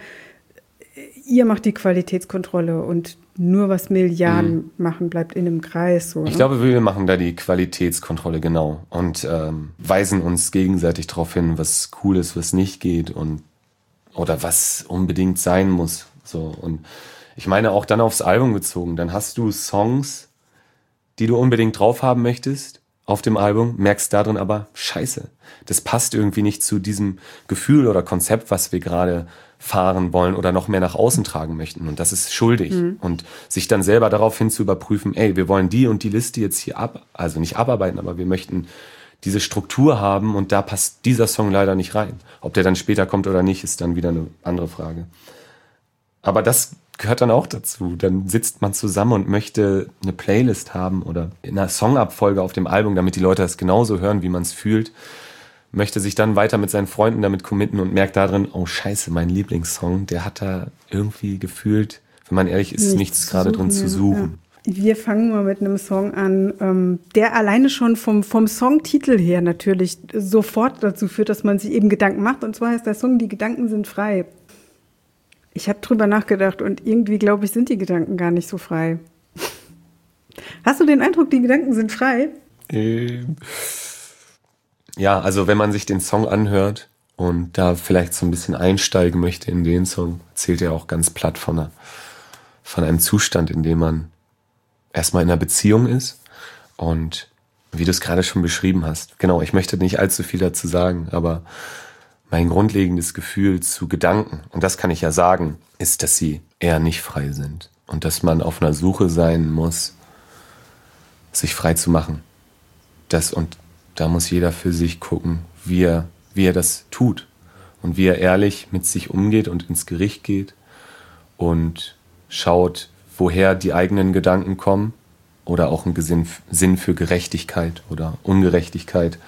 ihr macht die Qualitätskontrolle und nur was Milliarden mhm. machen, bleibt in einem Kreis. So, ne? Ich glaube, wir machen da die Qualitätskontrolle genau und ähm, weisen uns gegenseitig darauf hin, was cool ist, was nicht geht und oder was unbedingt sein muss. So. Und ich meine auch dann aufs Album bezogen, dann hast du Songs, die du unbedingt drauf haben möchtest auf dem Album, merkst darin aber, scheiße, das passt irgendwie nicht zu diesem Gefühl oder Konzept, was wir gerade fahren wollen oder noch mehr nach außen tragen möchten. Und das ist schuldig. Mhm. Und sich dann selber darauf hin zu überprüfen, ey, wir wollen die und die Liste jetzt hier ab, also nicht abarbeiten, aber wir möchten diese Struktur haben und da passt dieser Song leider nicht rein. Ob der dann später kommt oder nicht, ist dann wieder eine andere Frage. Aber das gehört dann auch dazu. Dann sitzt man zusammen und möchte eine Playlist haben oder in einer Songabfolge auf dem Album, damit die Leute das genauso hören, wie man es fühlt. Möchte sich dann weiter mit seinen Freunden damit committen und merkt darin, oh scheiße, mein Lieblingssong, der hat da irgendwie gefühlt, wenn man ehrlich ist, nichts, nichts gerade drin zu suchen. Ja. Wir fangen mal mit einem Song an, ähm, der alleine schon vom, vom Songtitel her natürlich sofort dazu führt, dass man sich eben Gedanken macht. Und zwar heißt der Song, die Gedanken sind frei. Ich habe drüber nachgedacht und irgendwie, glaube ich, sind die Gedanken gar nicht so frei. Hast du den Eindruck, die Gedanken sind frei? Ähm... Ja, also wenn man sich den Song anhört und da vielleicht so ein bisschen einsteigen möchte in den Song, erzählt er auch ganz platt von, einer, von einem Zustand, in dem man erstmal in einer Beziehung ist Und wie du es gerade schon beschrieben hast, genau, ich möchte nicht allzu viel dazu sagen, aber mein grundlegendes Gefühl zu Gedanken, und das kann ich ja sagen, ist, dass sie eher nicht frei sind und dass man auf einer Suche sein muss, sich frei zu machen. Das, und da muss jeder für sich gucken, wie er, wie er das tut und wie er ehrlich mit sich umgeht und ins Gericht geht und schaut, woher die eigenen Gedanken kommen oder auch einen Sinn für Gerechtigkeit oder Ungerechtigkeit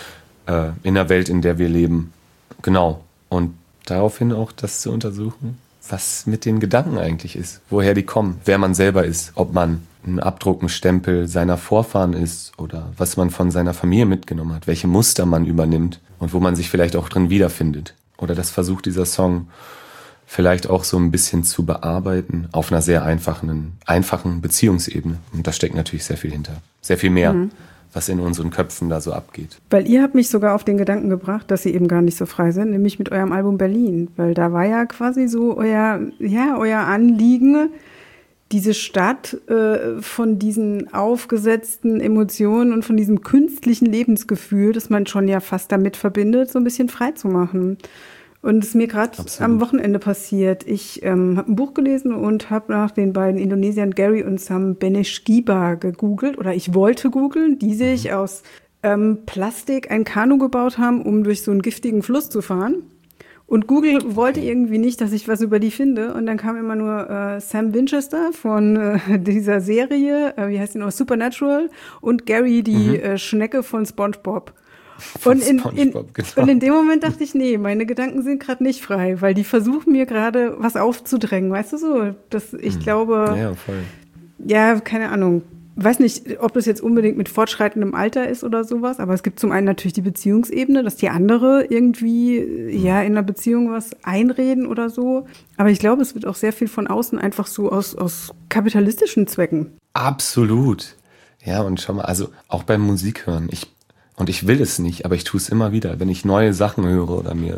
äh, in der Welt, in der wir leben. Genau. Und daraufhin auch das zu untersuchen, was mit den Gedanken eigentlich ist, woher die kommen, wer man selber ist, ob man ein Abdruck, ein Stempel seiner Vorfahren ist oder was man von seiner Familie mitgenommen hat, welche Muster man übernimmt und wo man sich vielleicht auch drin wiederfindet. Oder das versucht dieser Song vielleicht auch so ein bisschen zu bearbeiten auf einer sehr einfachen, einfachen Beziehungsebene. Und da steckt natürlich sehr viel hinter, sehr viel mehr, mhm. was in unseren Köpfen da so abgeht. Weil ihr habt mich sogar auf den Gedanken gebracht, dass sie eben gar nicht so frei sind, nämlich mit eurem Album Berlin. Weil da war ja quasi so euer, ja, euer Anliegen, diese Stadt äh, von diesen aufgesetzten Emotionen und von diesem künstlichen Lebensgefühl, das man schon ja fast damit verbindet, so ein bisschen frei zu machen. Und es ist mir gerade am Wochenende passiert. Ich ähm, habe ein Buch gelesen und habe nach den beiden Indonesiern Gary und Sam Beneshkiba gegoogelt. Oder ich wollte googeln, die sich mhm. aus ähm, Plastik ein Kanu gebaut haben, um durch so einen giftigen Fluss zu fahren. Und Google wollte irgendwie nicht, dass ich was über die finde. Und dann kam immer nur äh, Sam Winchester von äh, dieser Serie, äh, wie heißt die noch, Supernatural, und Gary, die mhm. äh, Schnecke von SpongeBob. Und in, in, genau. und in dem Moment dachte ich, nee, meine Gedanken sind gerade nicht frei, weil die versuchen mir gerade was aufzudrängen, weißt du so? Das, ich hm. glaube, ja, voll. ja, keine Ahnung, weiß nicht, ob das jetzt unbedingt mit fortschreitendem Alter ist oder sowas, aber es gibt zum einen natürlich die Beziehungsebene, dass die andere irgendwie hm. ja in einer Beziehung was einreden oder so, aber ich glaube, es wird auch sehr viel von außen einfach so aus, aus kapitalistischen Zwecken. Absolut. Ja, und schau mal, also auch beim Musikhören, ich Und ich will es nicht, aber ich tue es immer wieder. Wenn ich neue Sachen höre oder mir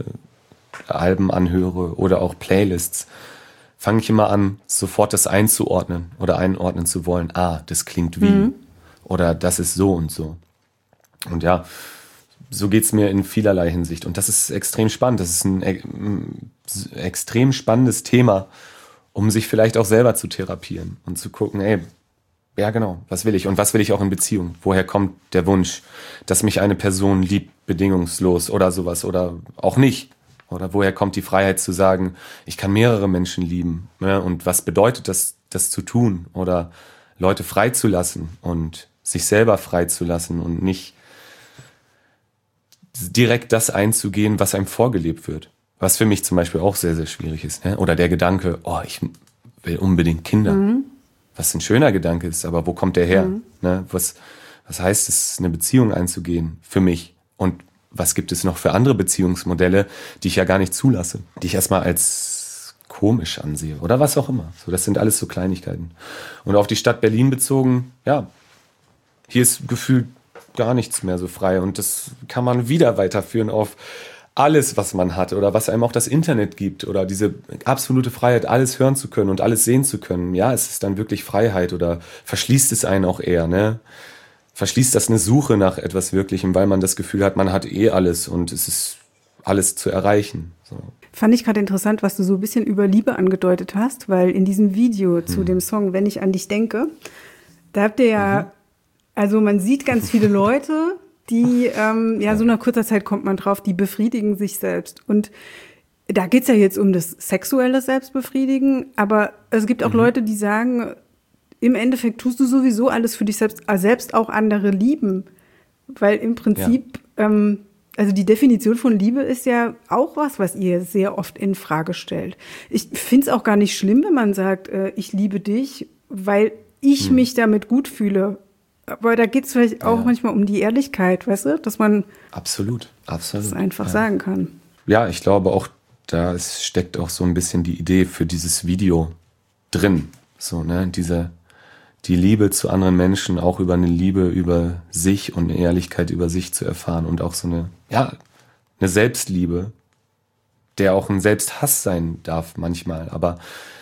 Alben anhöre oder auch Playlists, fange ich immer an, sofort das einzuordnen oder einordnen zu wollen. Ah, das klingt wie. Mhm. Oder das ist so und so. Und ja, so geht's mir in vielerlei Hinsicht. Und das ist extrem spannend. Das ist ein ein extrem spannendes Thema, um sich vielleicht auch selber zu therapieren und zu gucken, ey, ja, genau. Was will ich? Und was will ich auch in Beziehung? Woher kommt der Wunsch, dass mich eine Person liebt, bedingungslos oder sowas oder auch nicht? Oder woher kommt die Freiheit zu sagen, ich kann mehrere Menschen lieben? Ne? Und was bedeutet das, das zu tun? Oder Leute freizulassen und sich selber freizulassen und nicht direkt das einzugehen, was einem vorgelebt wird. Was für mich zum Beispiel auch sehr, sehr schwierig ist. Ne? Oder der Gedanke, oh, ich will unbedingt Kinder. Mhm. Was ein schöner Gedanke ist, aber wo kommt der her? Mhm. Ne? Was, was heißt es, eine Beziehung einzugehen für mich? Und was gibt es noch für andere Beziehungsmodelle, die ich ja gar nicht zulasse, die ich erstmal als komisch ansehe oder was auch immer. So, das sind alles so Kleinigkeiten. Und auf die Stadt Berlin bezogen, ja, hier ist gefühlt gar nichts mehr so frei und das kann man wieder weiterführen auf alles, was man hat oder was einem auch das Internet gibt oder diese absolute Freiheit, alles hören zu können und alles sehen zu können. Ja, es ist dann wirklich Freiheit oder verschließt es einen auch eher, ne? Verschließt das eine Suche nach etwas Wirklichem, weil man das Gefühl hat, man hat eh alles und es ist alles zu erreichen. So. Fand ich gerade interessant, was du so ein bisschen über Liebe angedeutet hast, weil in diesem Video zu hm. dem Song Wenn ich an dich denke, da habt ihr ja, mhm. also man sieht ganz viele Leute, die, ähm, ja, so nach kurzer Zeit kommt man drauf, die befriedigen sich selbst. Und da geht's ja jetzt um das sexuelle Selbstbefriedigen, aber es gibt auch mhm. Leute, die sagen, im Endeffekt tust du sowieso alles für dich selbst, selbst auch andere lieben. Weil im Prinzip, ja. ähm, also die Definition von Liebe ist ja auch was, was ihr sehr oft in Frage stellt. Ich find's auch gar nicht schlimm, wenn man sagt, äh, ich liebe dich, weil ich mhm. mich damit gut fühle. Aber da geht es vielleicht auch ja. manchmal um die Ehrlichkeit, weißt du, dass man absolut, absolut. das einfach ja. sagen kann. Ja, ich glaube auch, da steckt auch so ein bisschen die Idee für dieses Video drin. So, ne, diese, die Liebe zu anderen Menschen, auch über eine Liebe über sich und eine Ehrlichkeit über sich zu erfahren und auch so eine, ja, eine Selbstliebe, der auch ein Selbsthass sein darf manchmal, aber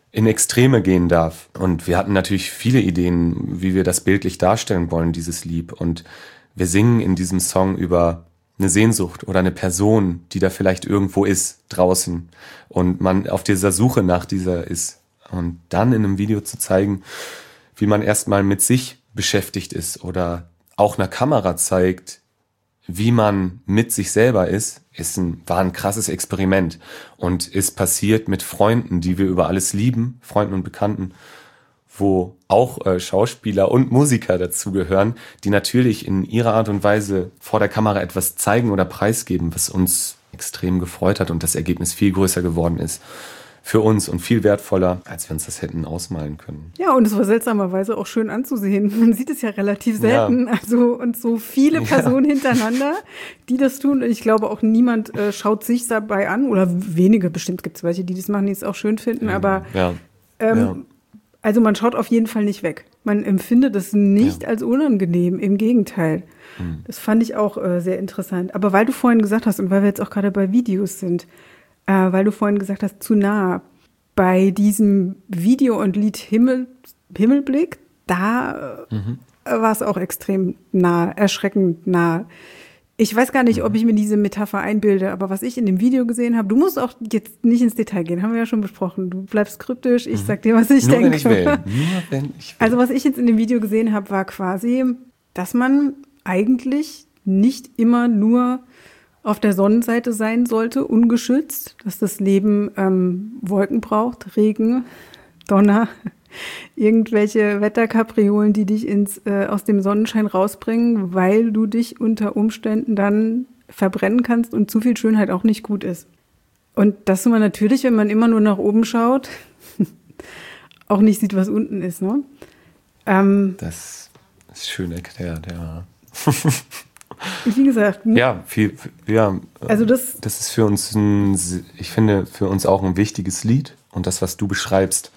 in Extreme gehen darf. Und wir hatten natürlich viele Ideen, wie wir das bildlich darstellen wollen, dieses Lied. Und wir singen in diesem Song über eine Sehnsucht oder eine Person, die da vielleicht irgendwo ist, draußen. Und man auf dieser Suche nach dieser ist. Und dann in einem Video zu zeigen, wie man erstmal mit sich beschäftigt ist oder auch einer Kamera zeigt, wie man mit sich selber ist, ist ein, war ein krasses Experiment und ist passiert mit Freunden, die wir über alles lieben, Freunden und Bekannten, wo auch äh, Schauspieler und Musiker dazugehören, die natürlich in ihrer Art und Weise vor der Kamera etwas zeigen oder preisgeben, was uns extrem gefreut hat und das Ergebnis viel größer geworden ist für uns und viel wertvoller, als wir uns das hätten ausmalen können. Ja, und es war seltsamerweise auch schön anzusehen. Man sieht es ja relativ selten. Ja. Also und so viele Personen ja. hintereinander, die das tun. Ich glaube auch niemand äh, schaut sich dabei an. Oder wenige, bestimmt gibt es welche, die das machen, die es auch schön finden. Ja. Aber ja. Ähm, ja. also man schaut auf jeden Fall nicht weg. Man empfindet es nicht ja. als unangenehm. Im Gegenteil. Hm. Das fand ich auch äh, sehr interessant. Aber weil du vorhin gesagt hast und weil wir jetzt auch gerade bei Videos sind, Äh, weil du vorhin gesagt hast, zu nah. Bei diesem Video und Lied Himmel, Himmelblick, da mhm. äh, war es auch extrem nah, erschreckend nah. Ich weiß gar nicht, ob ich mir diese Metapher einbilde, aber was ich in dem Video gesehen habe, du musst auch jetzt nicht ins Detail gehen, haben wir ja schon besprochen. Du bleibst kryptisch, ich mhm. sag dir, was ich Nur denke. Wenn ich will. Nur wenn ich will. Also was ich jetzt in dem Video gesehen habe, war quasi, dass man eigentlich nicht immer nur auf der Sonnenseite sein sollte, ungeschützt, dass das Leben ähm, Wolken braucht, Regen, Donner, irgendwelche Wetterkapriolen, die dich ins, äh, aus dem Sonnenschein rausbringen, weil du dich unter Umständen dann verbrennen kannst und zu viel Schönheit auch nicht gut ist. Und dass man natürlich, wenn man immer nur nach oben schaut, auch nicht sieht, was unten ist. Ne? Ähm, das ist schön erklärt, ja. Wie gesagt. Ja, viel, ja. Also das, das ist für uns, ein, ich finde, für uns auch ein wichtiges Lied. Und das, was du beschreibst,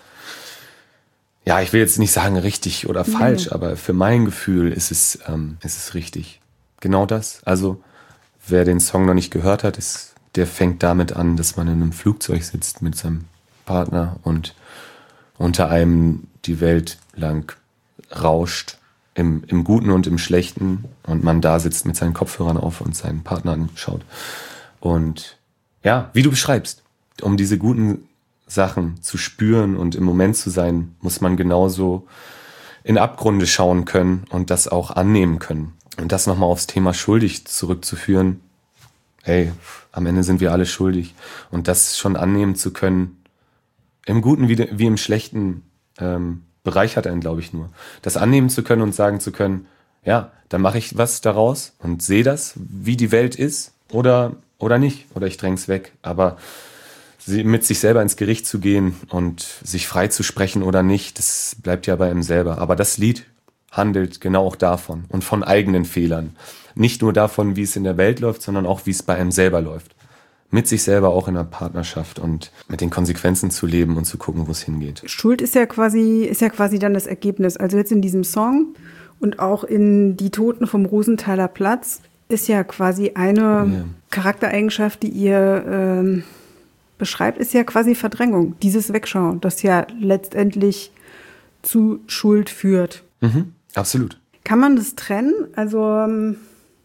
ja, ich will jetzt nicht sagen richtig oder falsch, nee. aber für mein Gefühl ist es, ähm, ist es richtig. Genau das. Also, wer den Song noch nicht gehört hat, ist, der fängt damit an, dass man in einem Flugzeug sitzt mit seinem Partner und unter einem die Welt lang rauscht. Im, im Guten und im Schlechten und man da sitzt mit seinen Kopfhörern auf und seinen Partner anschaut. Und ja, wie du beschreibst, um diese guten Sachen zu spüren und im Moment zu sein, muss man genauso in Abgründe schauen können und das auch annehmen können. Und das nochmal aufs Thema schuldig zurückzuführen, hey, am Ende sind wir alle schuldig. Und das schon annehmen zu können, im Guten wie, wie im Schlechten, ähm, bereichert einen, glaube ich, nur. Das annehmen zu können und sagen zu können, ja, dann mache ich was daraus und sehe das, wie die Welt ist oder, oder nicht. Oder ich dräng's weg. Aber mit sich selber ins Gericht zu gehen und sich frei zu sprechen oder nicht, das bleibt ja bei einem selber. Aber das Lied handelt genau auch davon und von eigenen Fehlern. Nicht nur davon, wie es in der Welt läuft, sondern auch, wie es bei einem selber läuft. Mit sich selber auch in einer Partnerschaft und mit den Konsequenzen zu leben und zu gucken, wo es hingeht. Schuld ist ja quasi, ist ja quasi dann das Ergebnis. Also jetzt in diesem Song und auch in Die Toten vom Rosenthaler Platz ist ja quasi eine ja. Charaktereigenschaft, die ihr ähm, beschreibt, ist ja quasi Verdrängung. Dieses Wegschauen, das ja letztendlich zu Schuld führt. Mhm, absolut. Kann man das trennen? Also ähm,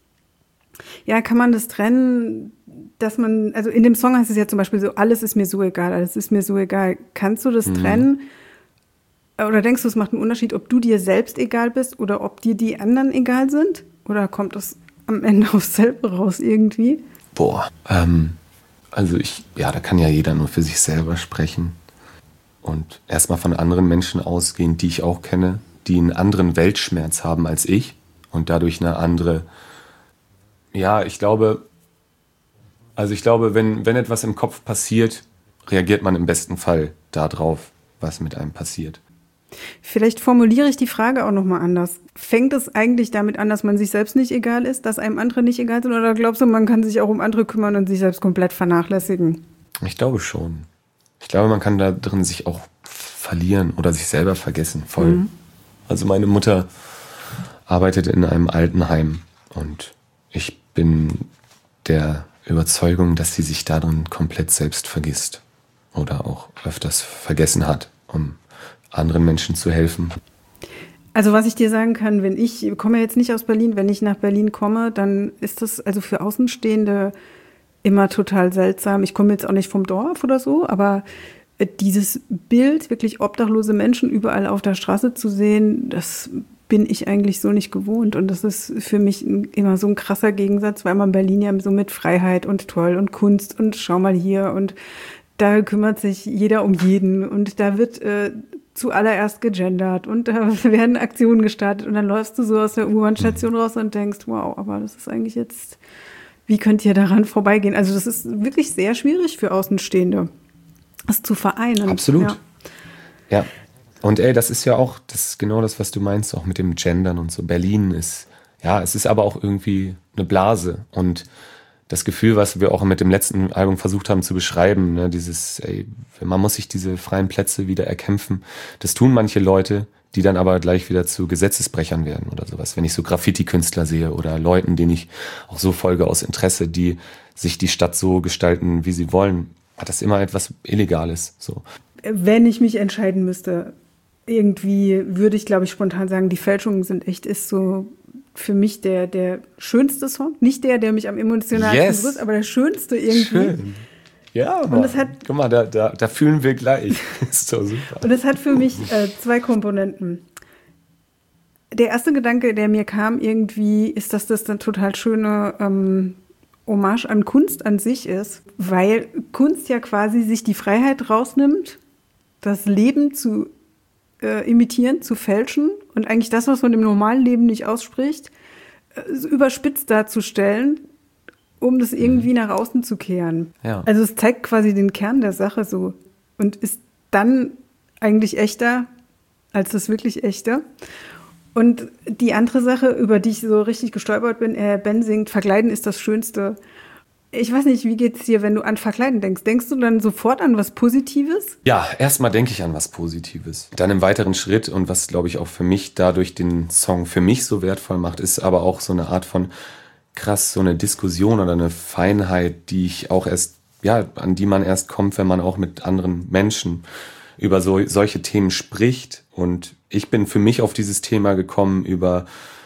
ja, kann man das trennen, dass man, also in dem Song heißt es ja zum Beispiel so, alles ist mir so egal, alles ist mir so egal. Kannst du das mhm. trennen? Oder denkst du, es macht einen Unterschied, ob du dir selbst egal bist oder ob dir die anderen egal sind? Oder kommt das am Ende aufs selbe raus irgendwie? Boah, ähm, also ich, ja, da kann ja jeder nur für sich selber sprechen. Und erstmal von anderen Menschen ausgehen, die ich auch kenne, die einen anderen Weltschmerz haben als ich und dadurch eine andere, ja, ich glaube, Also ich glaube, wenn, wenn etwas im Kopf passiert, reagiert man im besten Fall darauf, was mit einem passiert. Vielleicht formuliere ich die Frage auch nochmal anders. Fängt es eigentlich damit an, dass man sich selbst nicht egal ist, dass einem andere nicht egal sind? Oder glaubst du, man kann sich auch um andere kümmern und sich selbst komplett vernachlässigen? Ich glaube schon. Ich glaube, man kann da drin sich auch verlieren oder sich selber vergessen. Voll. Mhm. Also meine Mutter arbeitet in einem Altenheim und ich bin der Überzeugung, dass sie sich darin komplett selbst vergisst oder auch öfters vergessen hat. um anderen Menschen zu helfen. Also was ich dir sagen kann, wenn ich, ich komme jetzt nicht aus Berlin, wenn ich nach Berlin komme, dann ist das also für Außenstehende immer total seltsam. Ich komme jetzt auch nicht vom Dorf oder so, aber dieses Bild, wirklich obdachlose Menschen überall auf der Straße zu sehen, das bin ich eigentlich so nicht gewohnt. Und das ist für mich immer so ein krasser Gegensatz, weil man Berlin ja so mit Freiheit und toll und Kunst und schau mal hier und da kümmert sich jeder um jeden und da wird äh, zuallererst gegendert und da werden Aktionen gestartet und dann läufst du so aus der U-Bahn-Station raus und denkst, wow, aber das ist eigentlich jetzt, wie könnt ihr daran vorbeigehen? Also das ist wirklich sehr schwierig für Außenstehende, das zu vereinen. Absolut. Ja. ja. Und ey, das ist ja auch, das ist genau das, was du meinst, auch mit dem Gendern und so. Berlin ist, ja, es ist aber auch irgendwie eine Blase und das Gefühl, was wir auch mit dem letzten Album versucht haben zu beschreiben, ne, dieses, ey, man muss sich diese freien Plätze wieder erkämpfen. Das tun manche Leute, die dann aber gleich wieder zu Gesetzesbrechern werden oder sowas. Wenn ich so Graffiti-Künstler sehe oder Leuten, denen ich auch so folge aus Interesse, die sich die Stadt so gestalten, wie sie wollen, hat das immer etwas Illegales. So. Wenn ich mich entscheiden müsste, irgendwie würde ich, glaube ich, spontan sagen, die Fälschungen sind echt, ist so für mich der, der schönste Song. Nicht der, der mich am emotionalsten yes. berührt, aber der schönste irgendwie. Schön. Ja, und das hat, guck mal, da, da, da fühlen wir gleich. Ist so super. Und es hat für mich äh, zwei Komponenten. Der erste Gedanke, der mir kam irgendwie, ist, dass das eine total schöne ähm, Hommage an Kunst an sich ist, weil Kunst ja quasi sich die Freiheit rausnimmt, das Leben zu äh, imitieren, zu fälschen und eigentlich das, was man im normalen Leben nicht ausspricht, äh, überspitzt darzustellen, um das irgendwie nach außen zu kehren. Ja. Also es zeigt quasi den Kern der Sache so und ist dann eigentlich echter als das wirklich Echte. Und die andere Sache, über die ich so richtig gestolpert bin, äh, Ben singt, Verkleiden ist das Schönste. Ich weiß nicht, wie geht's dir, wenn du an Verkleiden denkst? Denkst du dann sofort an was Positives? Ja, erstmal denke ich an was Positives. Dann im weiteren Schritt und was, glaube ich, auch für mich dadurch den Song für mich so wertvoll macht, ist aber auch so eine Art von krass, so eine Diskussion oder eine Feinheit, die ich auch erst, ja, an die man erst kommt, wenn man auch mit anderen Menschen über so, solche Themen spricht. Und ich bin für mich auf dieses Thema gekommen über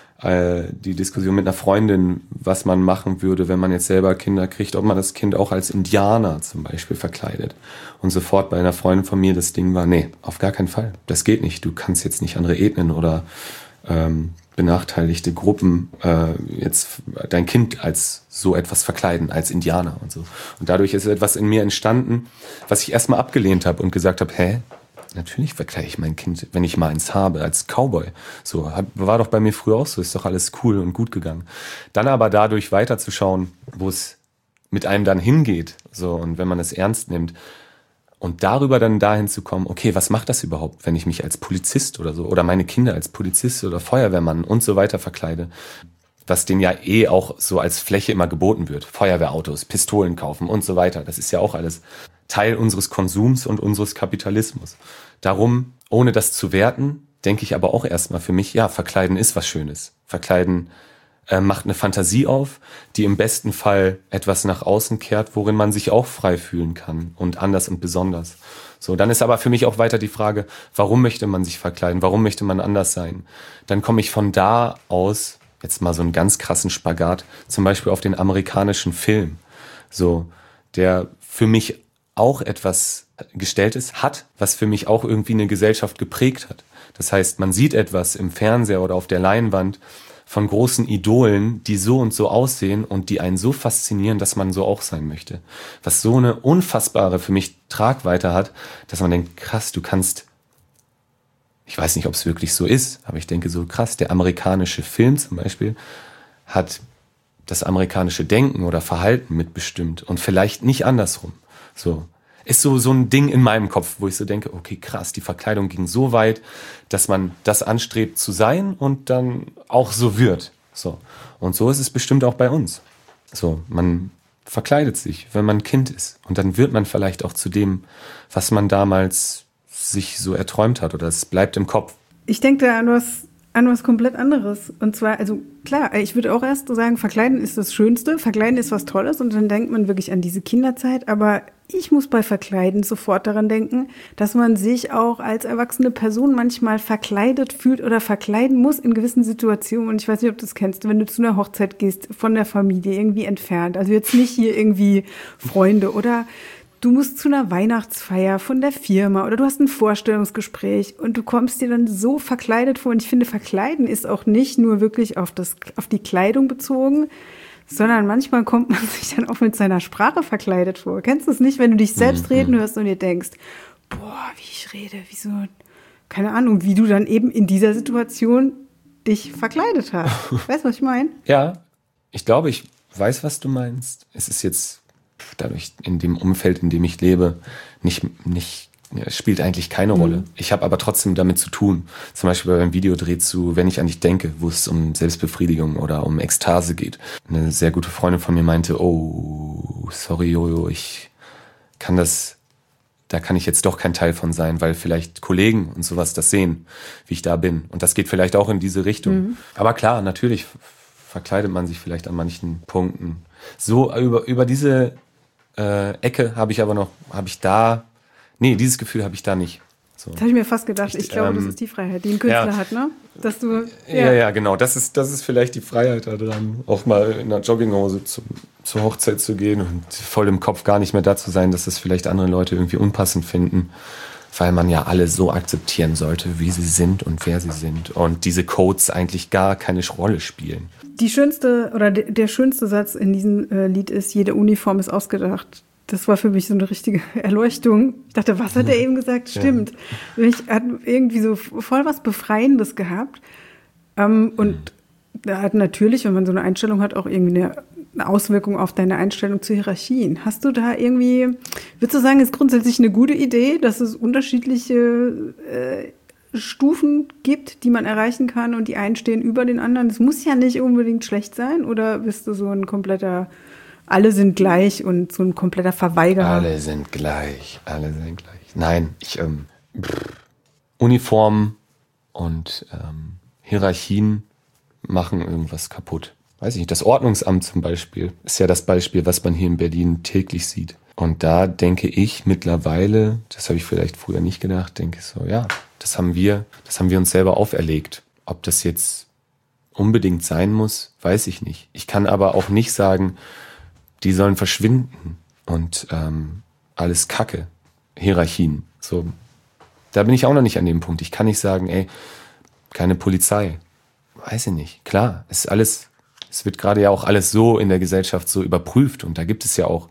äh, die Diskussion mit einer Freundin, was man machen würde, wenn man jetzt selber Kinder kriegt, ob man das Kind auch als Indianer zum Beispiel verkleidet. Und sofort bei einer Freundin von mir das Ding war, nee, auf gar keinen Fall. Das geht nicht. Du kannst jetzt nicht andere Ethnien oder ähm, benachteiligte Gruppen äh, jetzt dein Kind als so etwas verkleiden, als Indianer und so. Und dadurch ist etwas in mir entstanden, was ich erstmal abgelehnt habe und gesagt habe, hä, natürlich verkleide ich mein Kind, wenn ich mal eins habe, als Cowboy. So, hat, war doch bei mir früher auch so, ist doch alles cool und gut gegangen. Dann aber dadurch weiterzuschauen, wo es mit einem dann hingeht, so, und wenn man es ernst nimmt, und darüber dann dahin zu kommen, okay, was macht das überhaupt, wenn ich mich als Polizist oder so, oder meine Kinder als Polizist oder Feuerwehrmann und so weiter verkleide, was denen ja eh auch so als Fläche immer geboten wird. Feuerwehrautos, Pistolen kaufen und so weiter. Das ist ja auch alles Teil unseres Konsums und unseres Kapitalismus. Darum, ohne das zu werten, denke ich aber auch erstmal für mich, ja, verkleiden ist was Schönes. Verkleiden äh, macht eine Fantasie auf, die im besten Fall etwas nach außen kehrt, worin man sich auch frei fühlen kann und anders und besonders. So, dann ist aber für mich auch weiter die Frage, warum möchte man sich verkleiden? Warum möchte man anders sein? Dann komme ich von da aus, jetzt mal so einen ganz krassen Spagat, zum Beispiel auf den amerikanischen Film, so, der für mich auch etwas Gestelltes hat, was für mich auch irgendwie eine Gesellschaft geprägt hat. Das heißt, man sieht etwas im Fernseher oder auf der Leinwand von großen Idolen, die so und so aussehen und die einen so faszinieren, dass man so auch sein möchte. Was so eine unfassbare für mich Tragweite hat, dass man denkt, krass, du kannst, ich weiß nicht, ob es wirklich so ist, aber ich denke so, krass, der amerikanische Film zum Beispiel hat das amerikanische Denken oder Verhalten mitbestimmt und vielleicht nicht andersrum. So. Ist so, so ein Ding in meinem Kopf, wo ich so denke, okay, krass, die Verkleidung ging so weit, dass man das anstrebt zu sein und dann auch so wird. So. Und so ist es bestimmt auch bei uns. So, man verkleidet sich, wenn man Kind ist. Und dann wird man vielleicht auch zu dem, was man damals sich so erträumt hat, oder es bleibt im Kopf. Ich denke da an was, an was komplett anderes. Und zwar, also klar, ich würde auch erst sagen, Verkleiden ist das Schönste, Verkleiden ist was Tolles und dann denkt man wirklich an diese Kinderzeit, aber ich muss bei Verkleiden sofort daran denken, dass man sich auch als erwachsene Person manchmal verkleidet fühlt oder verkleiden muss in gewissen Situationen. Ich weiß nicht, ob du das kennst, wenn du zu einer Hochzeit gehst, von der Familie irgendwie entfernt. Also jetzt nicht hier irgendwie Freunde oder du musst zu einer Weihnachtsfeier von der Firma oder du hast ein Vorstellungsgespräch und du kommst dir dann so verkleidet vor. Und ich finde, Verkleiden ist auch nicht nur wirklich auf das, auf die Kleidung bezogen, sondern manchmal kommt man sich dann auch mit seiner Sprache verkleidet vor. Kennst du es nicht, wenn du dich selbst mhm. reden hörst und dir denkst, boah, wie ich rede, wie so, keine Ahnung, wie du dann eben in dieser Situation dich verkleidet hast. Weißt du, was ich meine? Ja, ich glaube, ich weiß, was du meinst. Es ist jetzt dadurch in dem Umfeld, in dem ich lebe, nicht, nicht es spielt eigentlich keine Rolle. Mhm. Ich habe aber trotzdem damit zu tun. Zum Beispiel beim Videodreh zu Wenn ich an dich denke, wo es um Selbstbefriedigung oder um Ekstase geht. Eine sehr gute Freundin von mir meinte, oh, sorry Jojo, ich kann das, da kann ich jetzt doch kein Teil von sein, weil vielleicht Kollegen und sowas das sehen, wie ich da bin. Und das geht vielleicht auch in diese Richtung. Mhm. Aber klar, natürlich verkleidet man sich vielleicht an manchen Punkten. So über, über diese äh, Ecke habe ich aber noch, habe ich da Nee, dieses Gefühl habe ich da nicht. So. Das habe ich mir fast gedacht. Ich, ich glaube, ähm, das ist die Freiheit, die ein Künstler ja. hat, ne? Dass du, ja. ja, ja, genau. Das ist, das ist vielleicht die Freiheit da dran, auch mal in einer Jogginghose zum, zur Hochzeit zu gehen und voll im Kopf gar nicht mehr da zu sein, dass das vielleicht andere Leute irgendwie unpassend finden, weil man ja alle so akzeptieren sollte, wie sie sind und wer sie sind. Und diese Codes eigentlich gar keine Rolle spielen. Die schönste oder de, der schönste Satz in diesem äh, Lied ist, jede Uniform ist ausgedacht. Das war für mich so eine richtige Erleuchtung. Ich dachte, was hat er eben gesagt? Stimmt. Ja. Ich hatte irgendwie so voll was Befreiendes gehabt. Ähm, und mhm. da hat natürlich, wenn man so eine Einstellung hat, auch irgendwie eine, eine Auswirkung auf deine Einstellung zu Hierarchien. Hast du da irgendwie, würdest du sagen, ist grundsätzlich eine gute Idee, dass es unterschiedliche äh, Stufen gibt, die man erreichen kann und die einen stehen über den anderen? Das muss ja nicht unbedingt schlecht sein. Oder bist du so ein kompletter alle sind gleich und so ein kompletter Verweigerer? Alle sind gleich, alle sind gleich. Nein, ich, ähm, Uniformen und ähm, Hierarchien machen irgendwas kaputt. Weiß ich nicht, das Ordnungsamt zum Beispiel ist ja das Beispiel, was man hier in Berlin täglich sieht. Und da denke ich mittlerweile, das habe ich vielleicht früher nicht gedacht, denke ich so, ja, das haben wir, das haben wir uns selber auferlegt. Ob das jetzt unbedingt sein muss, weiß ich nicht. Ich kann aber auch nicht sagen, die sollen verschwinden und ähm, alles Kacke, Hierarchien. So, da bin ich auch noch nicht an dem Punkt. Ich kann nicht sagen, ey, keine Polizei. Weiß ich nicht. Klar, es ist alles, es wird gerade ja auch alles so in der Gesellschaft so überprüft und da gibt es ja auch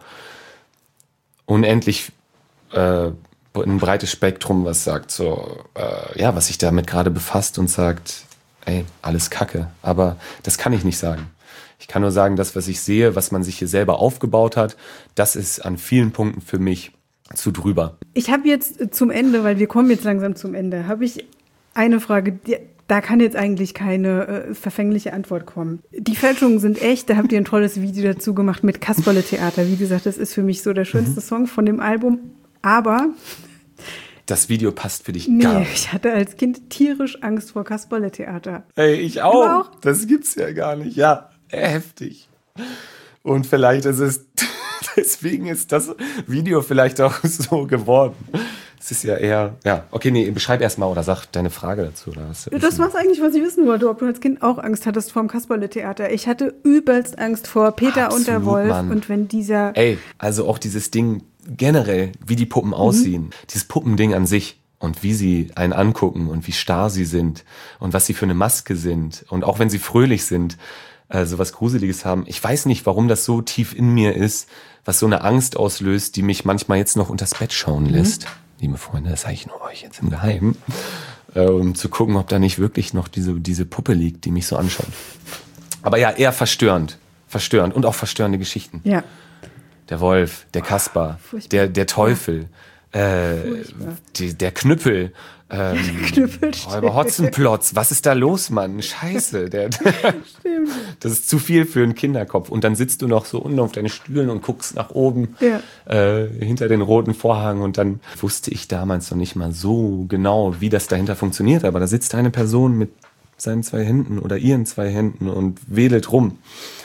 unendlich äh, ein breites Spektrum, was sagt so, äh, ja, was sich damit gerade befasst und sagt, ey, alles Kacke. Aber das kann ich nicht sagen. Ich kann nur sagen, das, was ich sehe, was man sich hier selber aufgebaut hat, das ist an vielen Punkten für mich zu drüber. Ich habe jetzt zum Ende, weil wir kommen jetzt langsam zum Ende, habe ich eine Frage, die, da kann jetzt eigentlich keine äh, verfängliche Antwort kommen. Die Fälschungen sind echt, da habt ihr ein tolles Video dazu gemacht mit Kasperle-Theater. Wie gesagt, das ist für mich so der schönste mhm. Song von dem Album, aber das Video passt für dich nee, gar nicht. Ich hatte als Kind tierisch Angst vor Kasperle-Theater. Ey, ich auch. auch. Das gibt's ja gar nicht, ja. Heftig. Und vielleicht ist es, deswegen ist das Video vielleicht auch so geworden. Es ist ja eher, ja, okay, nee, beschreib erst mal oder sag deine Frage dazu. Oder was das war's eigentlich, was ich wissen wollte, ob du als Kind auch Angst hattest vor dem Kasperle-Theater. Ich hatte übelst Angst vor Peter Absolut, und der Wolf. Mann. Und wenn dieser... Ey, also auch dieses Ding generell, wie die Puppen aussehen, mhm. dieses Puppending an sich. Und wie sie einen angucken und wie starr sie sind und was sie für eine Maske sind. Und auch wenn sie fröhlich sind, äh, so was Gruseliges haben. Ich weiß nicht, warum das so tief in mir ist, was so eine Angst auslöst, die mich manchmal jetzt noch unters Bett schauen lässt. Mhm. Liebe Freunde, das sage ich nur euch jetzt im Geheimen. Äh, um zu gucken, ob da nicht wirklich noch diese, diese Puppe liegt, die mich so anschaut. Aber ja, eher verstörend. Verstörend und auch verstörende Geschichten. Ja. Der Wolf, der Kaspar, oh, der, der Teufel. Äh, die, der Knüppel, ähm, Knüppel Räuber Hotzenplotz, was ist da los, Mann? Scheiße, der, Stimmt. Das ist zu viel für einen Kinderkopf. Und dann sitzt du noch so unten auf deinen Stühlen und guckst nach oben, ja. äh, hinter den roten Vorhang. Und dann wusste ich damals noch nicht mal so genau, wie das dahinter funktioniert. Aber da sitzt eine Person mit seinen zwei Händen oder ihren zwei Händen und wedelt rum.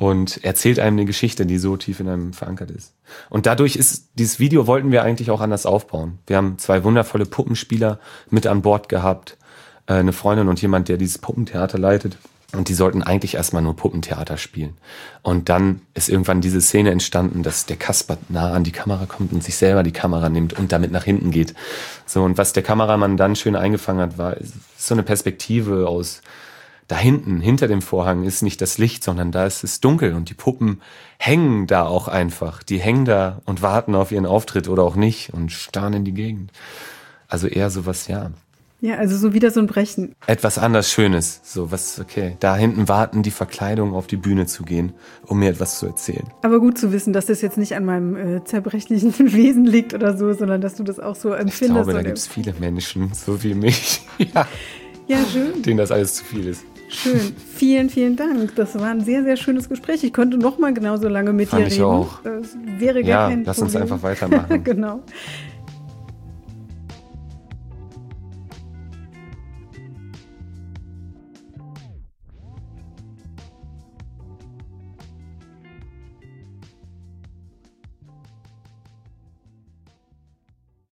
und erzählt einem eine Geschichte, die so tief in einem verankert ist. Und dadurch ist, dieses Video wollten wir eigentlich auch anders aufbauen. Wir haben zwei wundervolle Puppenspieler mit an Bord gehabt, äh, eine Freundin und jemand, der dieses Puppentheater leitet. Und die sollten eigentlich erstmal nur Puppentheater spielen. Und dann ist irgendwann diese Szene entstanden, dass der Kasper nah an die Kamera kommt und sich selber die Kamera nimmt und damit nach hinten geht. So, und was der Kameramann dann schön eingefangen hat, war so eine Perspektive aus da hinten, hinter dem Vorhang ist nicht das Licht, sondern da ist es dunkel und die Puppen hängen da auch einfach. Die hängen da und warten auf ihren Auftritt oder auch nicht und starren in die Gegend. Also eher sowas, ja. Ja, also so wieder so ein Brechen. Etwas anders Schönes. So was, okay. Da hinten warten die Verkleidungen auf die Bühne zu gehen, um mir etwas zu erzählen. Aber gut zu wissen, dass das jetzt nicht an meinem äh, zerbrechlichen Wesen liegt oder so, sondern dass du das auch so empfindest. Ich glaube, da gibt es viele Menschen, so wie mich, ja, ja, schön. denen das alles zu viel ist. Schön. Vielen, vielen Dank. Das war ein sehr, sehr schönes Gespräch. Ich konnte noch mal genauso lange mit Fand dir ich reden. auch. Das wäre gar ja, kein lass Problem. uns einfach weitermachen. Genau.